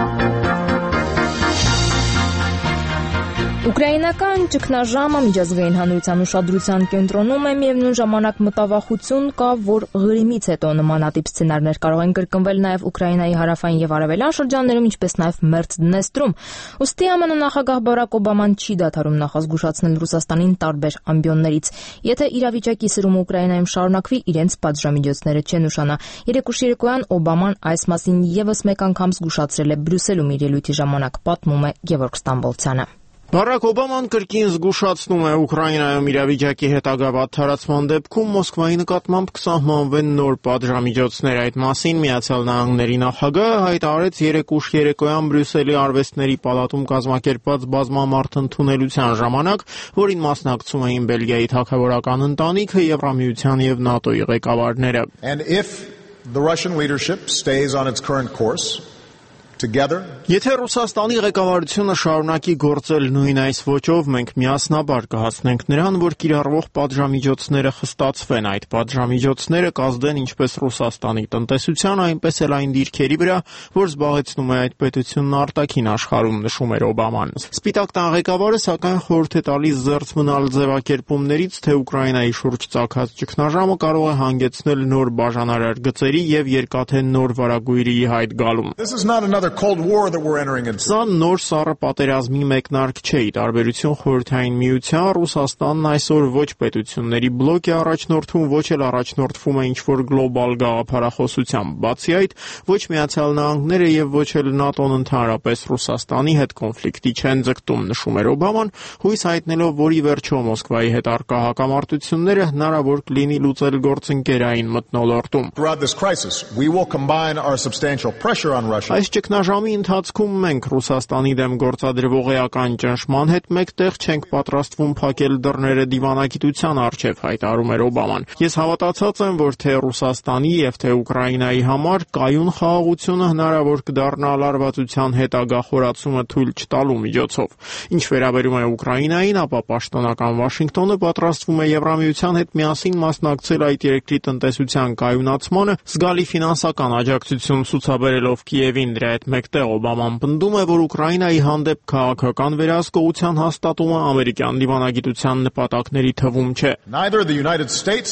Ուկրաինական ճգնաժամը միջազգային հանրության ուշադրության կենտրոնում է, միևնույն ժամանակ մտավախություն կա, որ Ղրիմից հետո նմանատիպ սցենարներ կարող են կրկնվել նաև Ուկրաինայի հարավային եւ արևելյան շրջաններում, ինչպես նաև Մերձ Դնեստրում։ Ուստի ԱՄՆ նախագահ Բարակ Օբաման չի դադարում նախազգուշացնել Ռուսաստանին տարբեր ամբիոններից։ Եթե իրավիճակի սրումը Ուկրաինայում շարունակվի, իրենց պատժամիջոցները չեն ուշանա։ Երեկուշ երեկոյան Օբաման այս մասին եւս մեկ անգամ զգուշացրել է Բրյուսելում իր ելույթի ժամանակ, պատմում է Գևորգ Ստամբոլցյանը։ Բարակ Օբաման կրկին զգուշացնում է Ուկրաինայում իրավիճակի հետագա վատթարացման դեպքում Մոսկվայի նկատմամբ կսահմանվեն նոր պատժամիջոցներ։ Այդ մասին Միացյալ Նահանգների նախագահը հայտարարեց երեկուշ երեկոյան Բրյուսելի արվեստների պալատում կազմակերպված բազմամարդ ընդունելության ժամանակ, որին մասնակցում էին Բելգիայի թագավորական ընտանիքը, Եվրամիության եւ ՆԱՏՕ-ի ղեկավարները։ And if the Russian leadership stays on its current course, together. Եթե Ռուսաստանի ղեկավարությունը շարունակի գործել նույն այս ոճով, մենք միասնաբար կհասնենք նրան, որ կիրառվող պատժամիջոցները խստացվեն։ Այդ պատժամիջոցները կազդեն ինչպես Ռուսաստանի տնտեսության, այնպես էլ այն դիրքերի վրա, որ զբաղեցնում է այդ պետությունն արտաքին աշխարհում, նշում էր Օբաման։ Սպիտակ տան ղեկավարը սակայն խորհուրդ է տալիս զերծ մնալ ձևակերպումներից, թե Ուկրաինայի շուրջ ծագած ճգնաժամը կարող է հանգեցնել նոր բաժանարար գծերի եւ երկաթե նոր վարագույրի հայտ գալուն։ This is not another Cold War that we're entering into. Սա նոր սառը պատերազմի մեկնարկ չէ։ Ի տարբերություն Խորհրդային Միության, Ռուսաստանն այսօր ոչ պետությունների բլոկ է առաջնորդվում, ոչ էլ առաջնորդվում է ինչ-որ գլոբալ գաղափարախոսությամբ։ Բացի այդ, ոչ Միացյալ Նահանգները եւ ոչ էլ ՆԱՏՕ-ն ընդհանրապես Ռուսաստանի հետ կոնֆլիկտի չեն ձգտում, նշում էր Օբաման, հույս հայտնելով, որ ի վերջո Մոսկվայի հետ առկա հակամարտությունները հնարավոր կլինի լուծել գործընկերային մթնոլորտում։ Throughout this crisis, we will combine our substantial pressure on Russia. Այս ճգնաժամի ընթացքում մենք Ռուսաստանի դեմ գործադրվող էական ճնշման հետ մեկտեղ չենք պատրաստվում փակել դռները դիվանագիտության առջև, հայտարարում էր Օբաման։ Ես հավատացած եմ, որ թե Ռուսաստանի եւ թե Ուկրաինայի համար կայուն խաղաղությունը հնարավոր կդառնա լարվածության հետագա խորացումը թույլ չտալու միջոցով։ Ինչ վերաբերում է Ուկրաինային, ապա պաշտոնական Վաշինգտոնը պատրաստվում է Եվրամիության հետ միասին մասնակցել այդ երկրի տնտեսության կայունացմանը, զգալի ֆինանսական աջակցություն ցուցաբերելով Կիևին։ Դրա հետ մեկտեղ Օբաման պնդում է, որ Ուկրաինայի հանդեպ քաղաքական վերահսկողության հաստատումը ամերիկյան դիվանագիտության նպատակների թվում չէ։ Neither the United States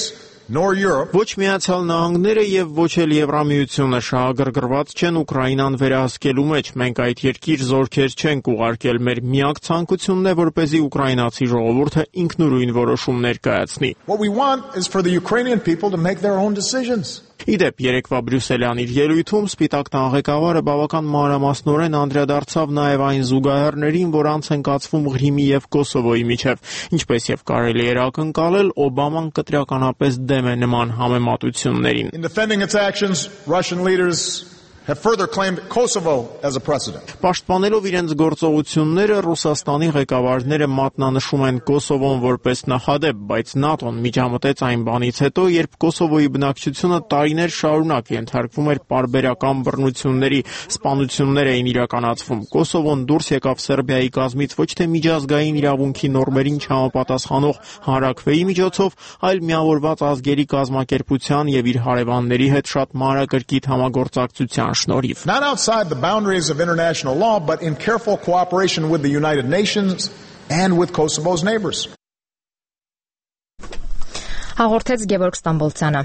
nor Europe. Ոչ Միացյալ Նահանգները եւ ոչ էլ Եվրամիությունը շահագրգռված չեն Ուկրաինան վերահսկելու մեջ։ Մենք այդ երկիր զորքեր չենք ուղարկել։ Մեր միակ ցանկությունն է, որպեսզի ուկրաինացի ժողովուրդը ինքնուրույն որոշումներ կայացնի։ What we want is for the Ukrainian people to make their own decisions. Իդեպ երեկվա Բրյուսելյան իր ելույթում Սպիտակ տան ղեկավարը բավական մանրամասնորեն անդրադարձավ նաև այն զուգահեռներին, որոնց են կացվում Ղրիմի եւ Կոսովոյի միջև, ինչպես եւ կարելի էր ակնկալել, Օբաման կտրականապես դեմ է նման համեմատություններին։ In defending its actions, Russian leaders have further claimed Kosovo as a precedent. Պաշտպանելով իրենց գործողությունները Ռուսաստանի ղեկավարները մատնանշում են Կոսովոն որպես նախադեպ, բայց ՆԱՏՕ-ն միջամտեց այն բանից հետո, երբ Կոսովոյի բնակչությունը տարիներ շարունակ ենթարկվում էր պարբերական բռնությունների, սպանություններ էին իրականացվում։ Կոսովոն դուրս եկավ Սերբիայի կազմից ոչ թե միջազգային իրավունքի նորմերին չհամապատասխանող հանրաքվեի միջոցով, այլ միավորված ազգերի կազմակերպության եւ իր հարևանների հետ շատ մանրակրկիտ համագործակցության շնորհիվ։ Not outside the boundaries of international law, but in careful cooperation with the United Nations and with Kosovo's neighbors. Հաղորդեց Գևորգ Ստամբոլցյանը։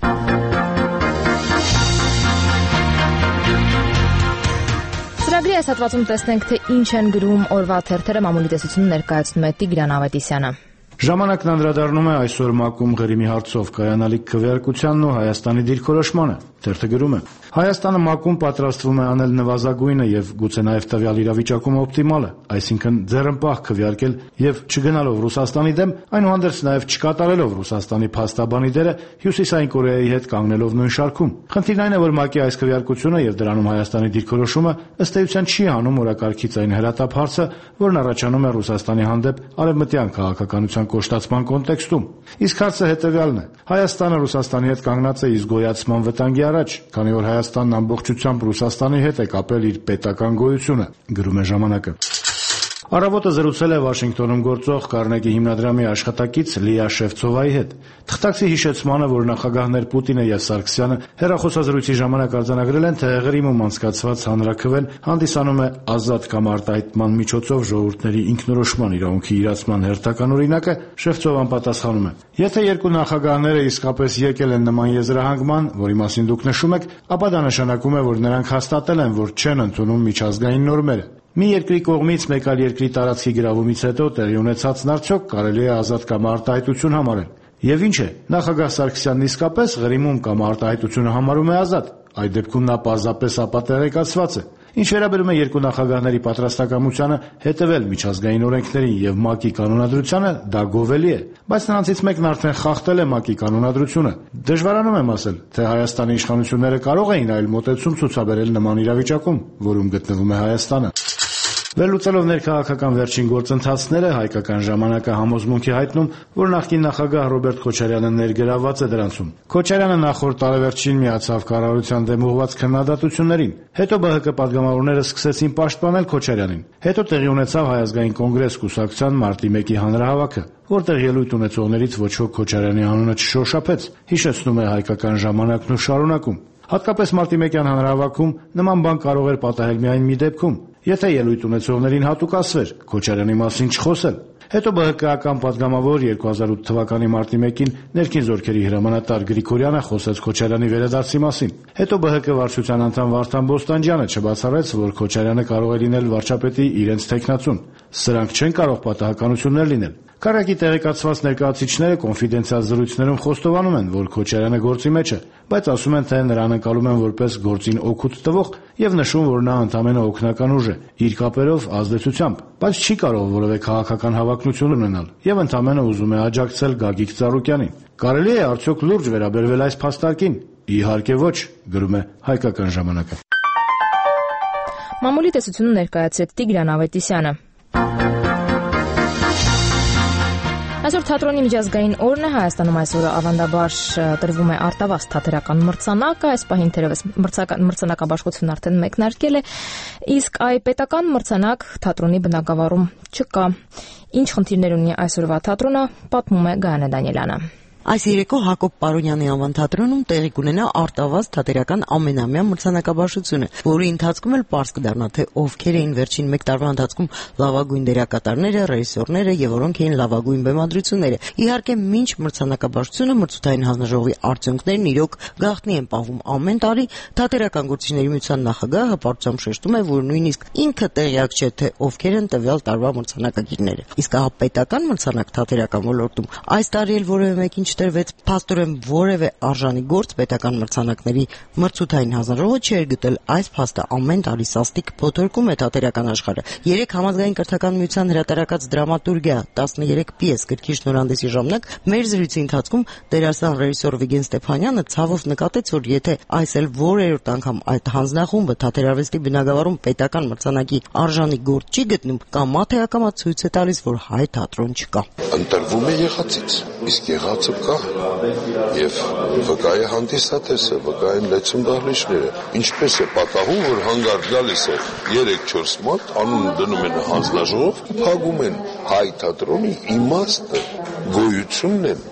Ծրագրի այս հատվածում տեսնենք, թե ինչ են գրում օրվա թերթերը, մամուլի տեսությունը ներկայացնում է Տիգրան Ավետիսյանը։ Ժամանակն անդրադառնում է այսօր ՄԱԿ-ում Ղրիմի հարցով կայանալիք քվեարկությանն ու Հայաստանի դիրքորոշմանը։ Թերթը գրում է. Հայաստանը ՄԱԿ-ում պատրաստվում է անել նվազագույնը եւ գուցե նաեւ տվյալ իրավիճակում օպտիմալը, այսինքն ձեռնպահ քվեարկել եւ չգնալով Ռուսաստանի դեմ, այնուհանդերձ նաեւ չկատարելով Ռուսաստանի փաստաբանի դերը Հյուսիսային Կորեայի հետ կանգնելով նույն շարքում։ Խնդիրն այն է, որ ՄԱԿ-ի այս քվեարկությունը եւ դրանում Հայաստանի դիրքորոշումը ըստ էության չի հանում օրակարգից այն հրատապ հարցը, որն առաջանում է Ռուսաստանի հանդեպ արևմտյան քաղաքականության կոշտացման կոնտեքստում։ Իսկ հարցը հետեւյալն է. Հայաստանը Ռուսաստանի հետ կանգնած է իսկ գոյացման վտանգի առաջ, քանի որ Հայաստանն ամբողջությամբ Ռուսաստանի հետ է կապել իր պետական գոյությունը, գրում է ժամանակը։ Առավոտը զրուցել է Վաշինգտոնում գործող Կարնեգի հիմնադրամի աշխատակից Լիա Շևցովայի հետ։ Թղթակցի հիշեցմանը, որ նախագահներ Պուտինը եւ Սարգսյանը հեռախոսազրույցի ժամանակ արձանագրել են, թե Ղրիմում անցկացված հանրաքվեն հանդիսանում է ազատ կամ արտահայտման միջոցով ժողովուրդների ինքնորոշման իրավունքի իրացման հերթական օրինակը, Շևցովան պատասխանում է. Եթե երկու նախագահները իսկապես եկել են նման եզրահանգման, որի մասին դուք նշում եք, ապա դա նշանակում է, որ նրանք հաստատել են, որ չեն ընդունում միջազգային նորմերը։ Մի երկրի կողմից մեկ այլ երկրի տարածքի գրավումից հետո տեղի ունեցածն արդյոք կարելի է ազատ կամ արտահայտություն համարել։ Եվ ինչ է, նախագահ Սարգսյանն իսկապես Ղրիմում կամ արտահայտությունը համարում է ազատ, այդ դեպքում նա պարզապես ապատեղեկացված է։ Ինչ վերաբերում է երկու նախագահների պատրաստակամությանը հետևել միջազգային օրենքներին եւ ՄԱԿ-ի կանոնադրությանը, դա գովելի է, բայց նրանցից մեկն արդեն խախտել է ՄԱԿ-ի կանոնադրությունը։ Դժվարանում եմ ասել, թե Հայաստանի իշխանությունները կարող էին այլ մոտեցում ցուցաբերել նման իրավիճակում, որում գտնվում է Հայաստանը։ Վերլուծելով ներքաղաքական վերջին գործընթացները, Հայկական ժամանակը համոզմունք է հայտնում, որ նախկին նախագահ Ռոբերտ Քոչարյանը ներգրավված է դրանցում։ Քոչարյանը նախորդ տարեվերջին միացավ կառավարության դեմ ուղղված քննադատություններին։ Հետո ԲՀԿ պատգամավորները սկսեցին պաշտպանել Քոչարյանին։ Հետո տեղի ունեցավ Հայ ազգային կոնգրես կուսակցության մարտի մեկի հանրահավաքը, որտեղ ելույթ ունեցողներից ոչ ոք Քոչարյանի անունը չշոշափեց, հիշեցնում է Հայկական ժամանակն ու շարունակում։ Հատկապես մարտի մեկյան հանրահավաքում նման բան կարող էր պատահել միայն մի դեպքում, եթե ելույթ ունեցողներին հատուկ ասվեր Քոչարյանի մասին չխոսել։ Հետո ԲՀԿ-ական պատգամավոր երկու հազար ութ թվականի մարտի մեկին ներքին զորքերի հրամանատար Գրիգորյանը խոսեց Քոչարյանի վերադարձի մասին։ Հետո ԲՀԿ վարչության անդամ Վարդան Բոստանջյանը չբացառեց, որ Քոչարյանը կարող է լինել վարչապետի իրենց թեկնածուն։ Սրանք չեն կարող պատահականություններ լինել։ Քարակի տեղեկացված ներկայացուցիչները կոնֆիդենցիալ զրույցներում խոստովանում են, որ Քոչարյանը գործի մեջ է, բայց ասում են, թե նրան անցալում են որպես գործին օգուտ տվող եւ նշում, որ նա ընդամենը օգնական ուժ է, իր կապերով ազդեցությամբ, բայց չի կարող որևէ քաղաքական հավակնություն ունենալ եւ ընդամենը ուզում է աջակցել Գագիկ Ծառուկյանին։ Կարելի է արդյոք լուրջ վերաբերվել այս փաստարկին։ Իհարկե ոչ, գրում է Հայկական ժամանակը։ Մամուլի տեսությունը ներկայացրեց Տիգրան Ավետիսյանը։ Այսօր թատրոնի միջազգային օրն է, Հայաստանում այսօրը ավանդաբար տրվում է արտավազ թատերական մրցանակը, այս պահին թերևս մրցանակաբաշխությունն արդեն մեկնարկել է, իսկ այ պետական մրցանակ թատրոնի բնագավառում չկա։ Ինչ խնդիրներ ունի այսօրվա թատրոնը, պատմում է Գայանե Դանիելյանը։ Այս երեկո Հակոբ Պարոնյանի անվան թատրոնում տեղի կունենա արտավազ թատերական ամենամյա մրցանակաբաշխությունը, որի ընթացքում էլ պարզ կդառնա, թե ովքեր էին վերջին մեկ տարվա ընթացքում լավագույն դերակատարները, ռեժիսորները եւ որոնք էին լավագույն բեմադրությունները։ Իհարկե, մինչ մրցանակաբաշխությունը մրցութային հանձնաժողովի արդյունքներն իրոք գաղտնի են պահվում ամեն տարի, թատերական գործիչների միության նախագահը հպարտությամբ շեշտում է, որ նույնիսկ ինքը տեղյակ չէ, թե ովքեր են տվյալ տարվա մրցանակակիրները։ Իսկ ահա պետական մրցանակ թատերական ոլորտում այս տարի էլ որևէ մեկին չտրվեց, փաստորեն որևէ արժանի գործ պետական մրցանակների մրցութային հանձնաժողովը չէր գտել։ Այս փաստը ամեն տարի սաստիկ փոթորկում է թատերական աշխարհը։ Երեք համազգային կրթական միության հրատարակած դրամատուրգիա տասներեք պիես գրքի շնորհանդեսի ժամանակ մեր զրույցի ընթացքում դերասան ռեժիսոր Վիգեն Ստեփանյանը ցավով նկատեց, որ եթե այս էլ որերորդ անգամ այդ հանձնախումբը թատերարվեստի բնագավառում պետական մրցանակի արժանի գործ չի գտնում, կամ մաթե ակամա ցույց է տալիս, որ հայ թատրոն չկա։ Ընտրվում է եղածից, իսկ եղածը կա եւ վկայ է հանդիսատեսը, վկայ են լեցուն դահլիճները։ Ինչպես է պատահում, որ հանգարտ գալիս է երեք-չորս մարդ, անուն դնում են հանձնաժողով, փակում են հայ թատրոնի իմաստը, գոյությունն են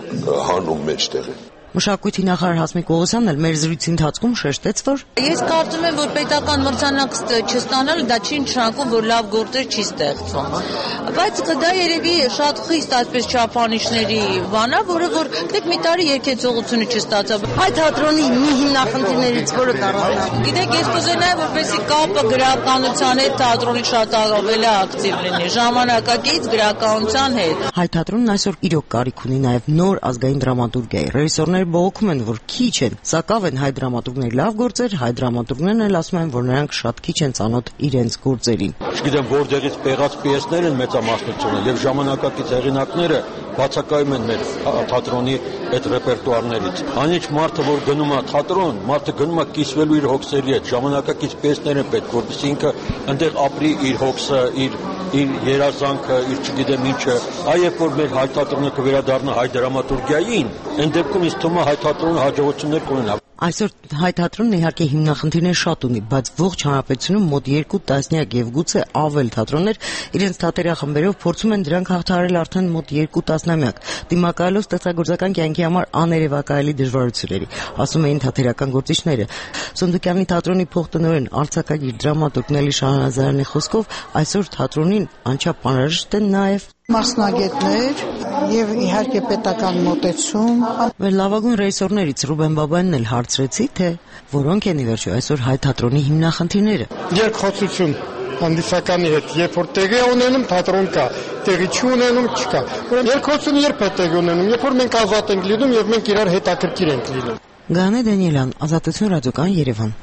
հանում մեջտեղը։ Մշակույթի նախարար Հասմիկ Պողոսյանն էլ մեր զրույցի ընթացքում շեշտեց, որ ես կարծում եմ, որ պետական մրցանակ չստանալը դա չի նշանակում, որ լավ գործեր չի ստեղծում։ Բայց դա երևի շատ խիստ այսպես չափանիշների բան է, որը որ դեք մի տարի երկեցողությունը չստացավ։ Հայ թատրոնի մի հիմնախնդիրներից որը կարող է։ Գիտեք, ես կուզենայի, որպեսզի կապը գրականության հետ թատրոնի շատ ավելի ակտիվ լինի, ժամանակակից գրականության հետ։ Հայ թատրոնն այսօր իրոք կարիք ունի նաև նոր ազգային դրամատուրգիայի։ Ռեժիսորներ բողոքում են, որ քիչ են, սակավ են հայ դրամատուրգների լավ գործեր, հայ դրամատուրգներն էլ ասում են, որ նրանք շատ քիչ են ծանոթ իրենց գործերին։ Չգիտեմ, որտեղից պեղած պիեսներ են մեծամասնությունը եւ ժամանակակից հեղինակները բացակայում են մեր թատրոնի այդ ռեպերտուարներից։ Անիչ մարդը, որ գնում է թատրոն, մարդը գնում է կիսվելու իր հոգսերի հետ, ժամանակակից պիեսներ են պետք, որպեսզի ինքը այնտեղ ապրի իր հոգսը, իր իր երազանքը, իր չգիտեմ ինչը։ Այ երբ որ մեր հայ թատրոնը կվերադառնա հայ դրամատուրգիային, այն դեպքում ինձ թվում է հայ թատրոնը հաջողություններ կունենա։ Այսօր հայ թատրոնն իհարկե հիմնախնդիրներ շատ ունի, բայց ողջ հանրապետությունում մոտ երկու տասնյակ եւ գուցե ավել թատրոններ իրենց թատերախմբերով փորձում են դրանք հաղթահարել արդեն մոտ երկու տասնամյակ, դիմակայելով ստեղծագործական կյանքի համար աներևակայելի դժվարությունների, ասում էին թատերական գործիչները։ Սունդուկյանի թատրոնի փոխտնօրեն արձակագիր դրամատուրգ Նելի Շահնազարյանի խոսքով այսօր թատրոնին անչափ անհրաժեշտ են նաեւ մասնագետներ եւ իհարկե պետական մոտեցում։ Մեր լավագույն ռեժիսորներից Ռուբեն Բաբայանն էլ հարցրեցի, թե որոնք են ի վերջո այսօր հայ թատրոնի հիմնախնդիրները։ Երկխոսություն հանդիսականի հետ, երբ որ տեղի ունենում թատրոն կա, տեղի չունենում չկա։ Ուրեմն երկխոսությունը երբ է տեղի ունենում, երբ որ մենք ազատ ենք լինում եւ մենք իրար հետաքրքիր ենք լինում։ Գանե Դանիելյան, Ազատություն ռադիոկայան, Երևան։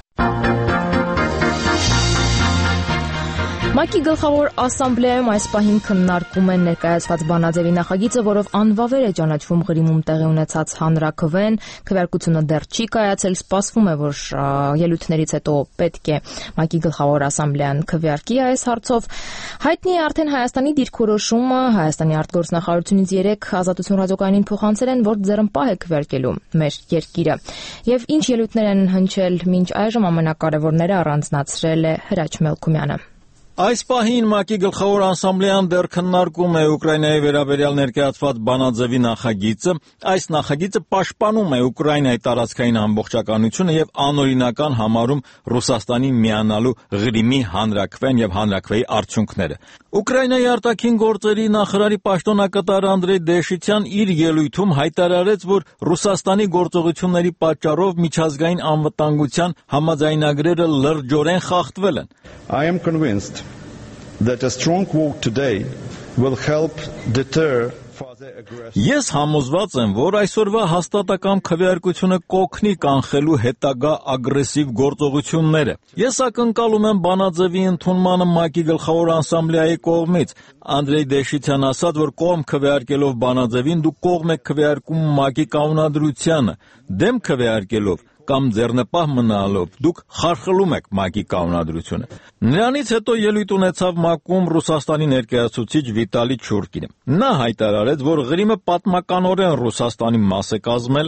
ՄԱԿ-ի գլխավոր ասամբլեայում այս պահին քննարկում են ներկայացված բանաձևի նախագիծը, որով անվավեր է ճանաչվում Ղրիմում տեղի ունեցած հանրաքվեն, քվեարկությունը դեռ չի կայացել, սպասվում է, որ ելույթներից հետո պետք է ՄԱԿ-ի գլխավոր ասամբլեան քվեարկի այս հարցով։ Հայտնի է արդեն Հայաստանի դիրքորոշումը, Հայաստանի արտգործնախարարությունից երեք Ազատություն ռադիոկայանին փոխանցել են, որ ձեռնպահ է քվեարկելու մեր երկիրը։ Եվ ինչ ելույթներ են հնչել մինչ այժմ, ամենակարևորները առանձնացրել է Հրաչ Մելքումյանը։ Այս պահին ՄԱԿ-ի գլխավոր ասամբլեան դեռ քննարկում է Ուկրաինայի վերաբերյալ ներկայացված բանաձևի նախագիծը։ Այս նախագիծը պաշտպանում է Ուկրաինայի տարածքային ամբողջականությունը եւ անօրինական համարում Ռուսաստանի միանալու Ղրիմի հանրաքվեն եւ հանրաքվեի արդյունքները։ Ուկրաինայի արտաքին գործերի նախարարի պաշտոնակատար Անդրեյ Դեշիցյան իր ելույթում հայտարարեց, որ Ռուսաստանի գործողությունների պատճառով միջազգային անվտանգության համաձայնագրերը լրջորեն խախտվել են։ I am convinced that a strong vote today will help deter. Ես համոզված եմ, որ այսօրվա հաստատակամ քվեարկությունը կօգնի կանխելու հետագա ագրեսիվ գործողությունները։ Ես ակնկալում եմ բանաձևի ընդունմանը ՄԱԿ-ի գլխավոր ասամբլեայի կողմից։ Անդրեյ Դեշիցյան ասաց, որ կողմ քվեարկելով բանաձևին դուք կողմ եք քվեարկում ՄԱԿ-ի կանոնադրությանը, դեմ քվեարկելով կամ ձեռնպահ մնալով դուք խարխլում եք ՄԱԿ-ի կանոնադրությունը։ Նրանից հետո ելույթ ունեցավ ՄԱԿ-ում Ռուսաստանի ներկայացուցիչ Վիտալի Չուրկինը։ Նա հայտարարեց, որ Ղրիմը պատմականորեն Ռուսաստանի մաս է կազմել,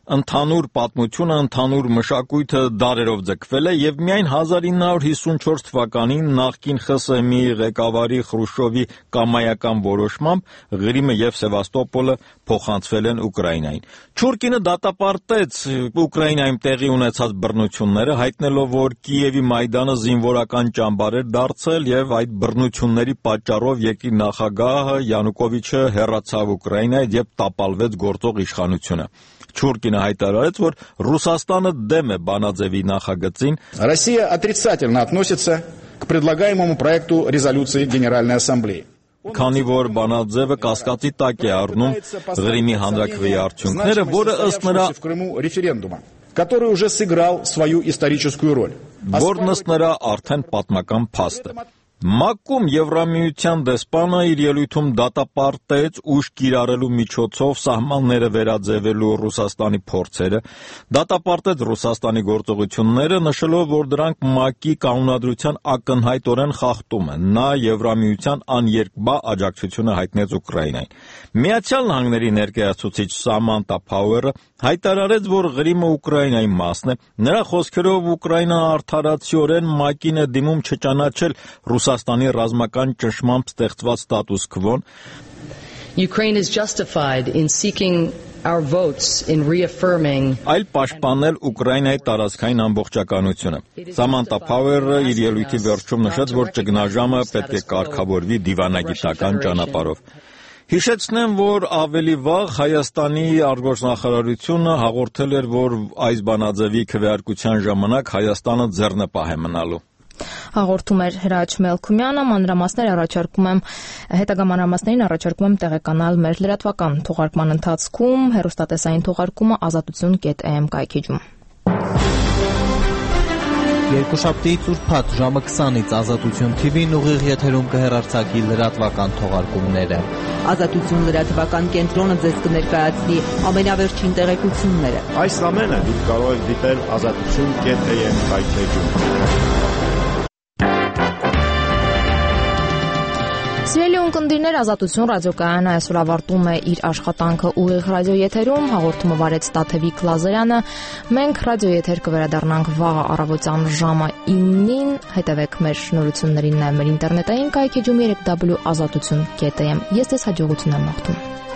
Ընդհանուր պատմությունը, ընդհանուր մշակույթը դարերով ձգվել է եւ միայն հազար ինը հարյուր հիսունչորս թվականին նախկին ԽՍՀՄ-ի ղեկավարի Խրուշչովի կամայական որոշմամբ Ղրիմը եւ Սևաստոպոլը փոխանցվել են Ուկրաինային։ Չուրկինը դատապարտեց Ուկրաինայում տեղի ունեցած բռնությունները, հայտնելով, որ Կիևի Մայդանը զինվորական ճամբար էր դարձել եւ այդ բռնությունների պատճառով երկրի նախագահը Յանուկովիչը հեռացավ Ուկրաինայից եւ տապալվեց գործող իշխանությունը։ Չուրկինը հայտարարեց, որ Ռուսաստանը դեմ է Բանաձևի նախագծին։ Россия отрицательно относится к предлагаемому проекту резолюции Генеральной Ассамблеи. Քանի որ Բանաձևը կասկածի տակ է առնում Ղրիմի հանրաքվեի արդյունքները, որը ըստ նրա референдума, который уже сыграл свою историческую роль. Որն ըստ նրա արդեն պատմական փաստ է։ ՄԱԿ-ում Եվրամիության դեսպանը իր ելույթում դատապարտեց ուժ կիրառելու միջոցով սահմանները վերաձևելու Ռուսաստանի փորձերը, դատապարտեց Ռուսաստանի գործողությունները, նշելով, որ դրանք ՄԱԿ-ի կանոնադրության ակնհայտորեն խախտում են։ Նա Եվրամիության աներկբա աջակցությունը հայտնեց Ուկրաինային։ Միացյալ Նահանգների ներկայացուցիչ Սամանթա Փաուերը հայտարարեց, որ Ղրիմը Ուկրաինայի մասն է։ Նրա խոսքերով Ուկրաինան արդարացիորեն ՄԱԿ-ին է դիմում չճանաչել Ռուսաստանի ռազմական ճնշմամբ ստեղծված ստատուս քվոն։ Ukraine is justified in seeking our votes in reaffirming այլ պաշտպանել Ուկրաինայի տարածքային ամբողջականությունը։ Սամանթա Փաուերը իր ելույթի վերջում նշեց, որ ճգնաժամը պետք է կարգավորվի դիվանագիտական ճանապարհով։ Հիշեցնեմ, որ ավելի վաղ Հայաստանի արտգործնախարարությունը հաղորդել էր, որ այս բանաձևի քվեարկության ժամանակ Հայաստանը ձեռնպահ է մնալու։ Հաղորդում էր Հրաչ Մելքումյանը, մանրամասներ առաջարկում եմ հետագա մանրամասներին առաջարկում եմ տեղեկանալ մեր լրատվական թողարկման ընթացքում հեռուստատեսային թողարկումը ազատություն կետ է էմ կայքեջում։ Երկուշաբթիից ուրբաթ ժամը քսանից Ազատություն թի վին ուղիղ եթերում կհեռարձակի լրատվական թողարկումները։ Ազատություն լրատվական կենտրոնը ձեզ կներկայացնի ամենավերջին տեղեկությունները։ Այս ամենը դուք կարող եք դիտել ազատություն կետ է էմ կայքեջում։ Սիրելի ունկնդիրներ, Ազատություն ռադիոկայանը այսօր ավարտում է իր աշխատանքը ուղիղ ռադիոեթերում, հաղորդումը վարեց Տաթևիկ Լազարյանը։ Մենք ռադիոեթեր կվերադառնանք վաղը առավոտյան ժամը իննին, հետևեք մեր նորություններին նաև մեր ինտերնետային կայքեջում երեք դաբլյու ազատություն կետ էմ։ Ես ձեզ հաջողություն եմ մաղթում։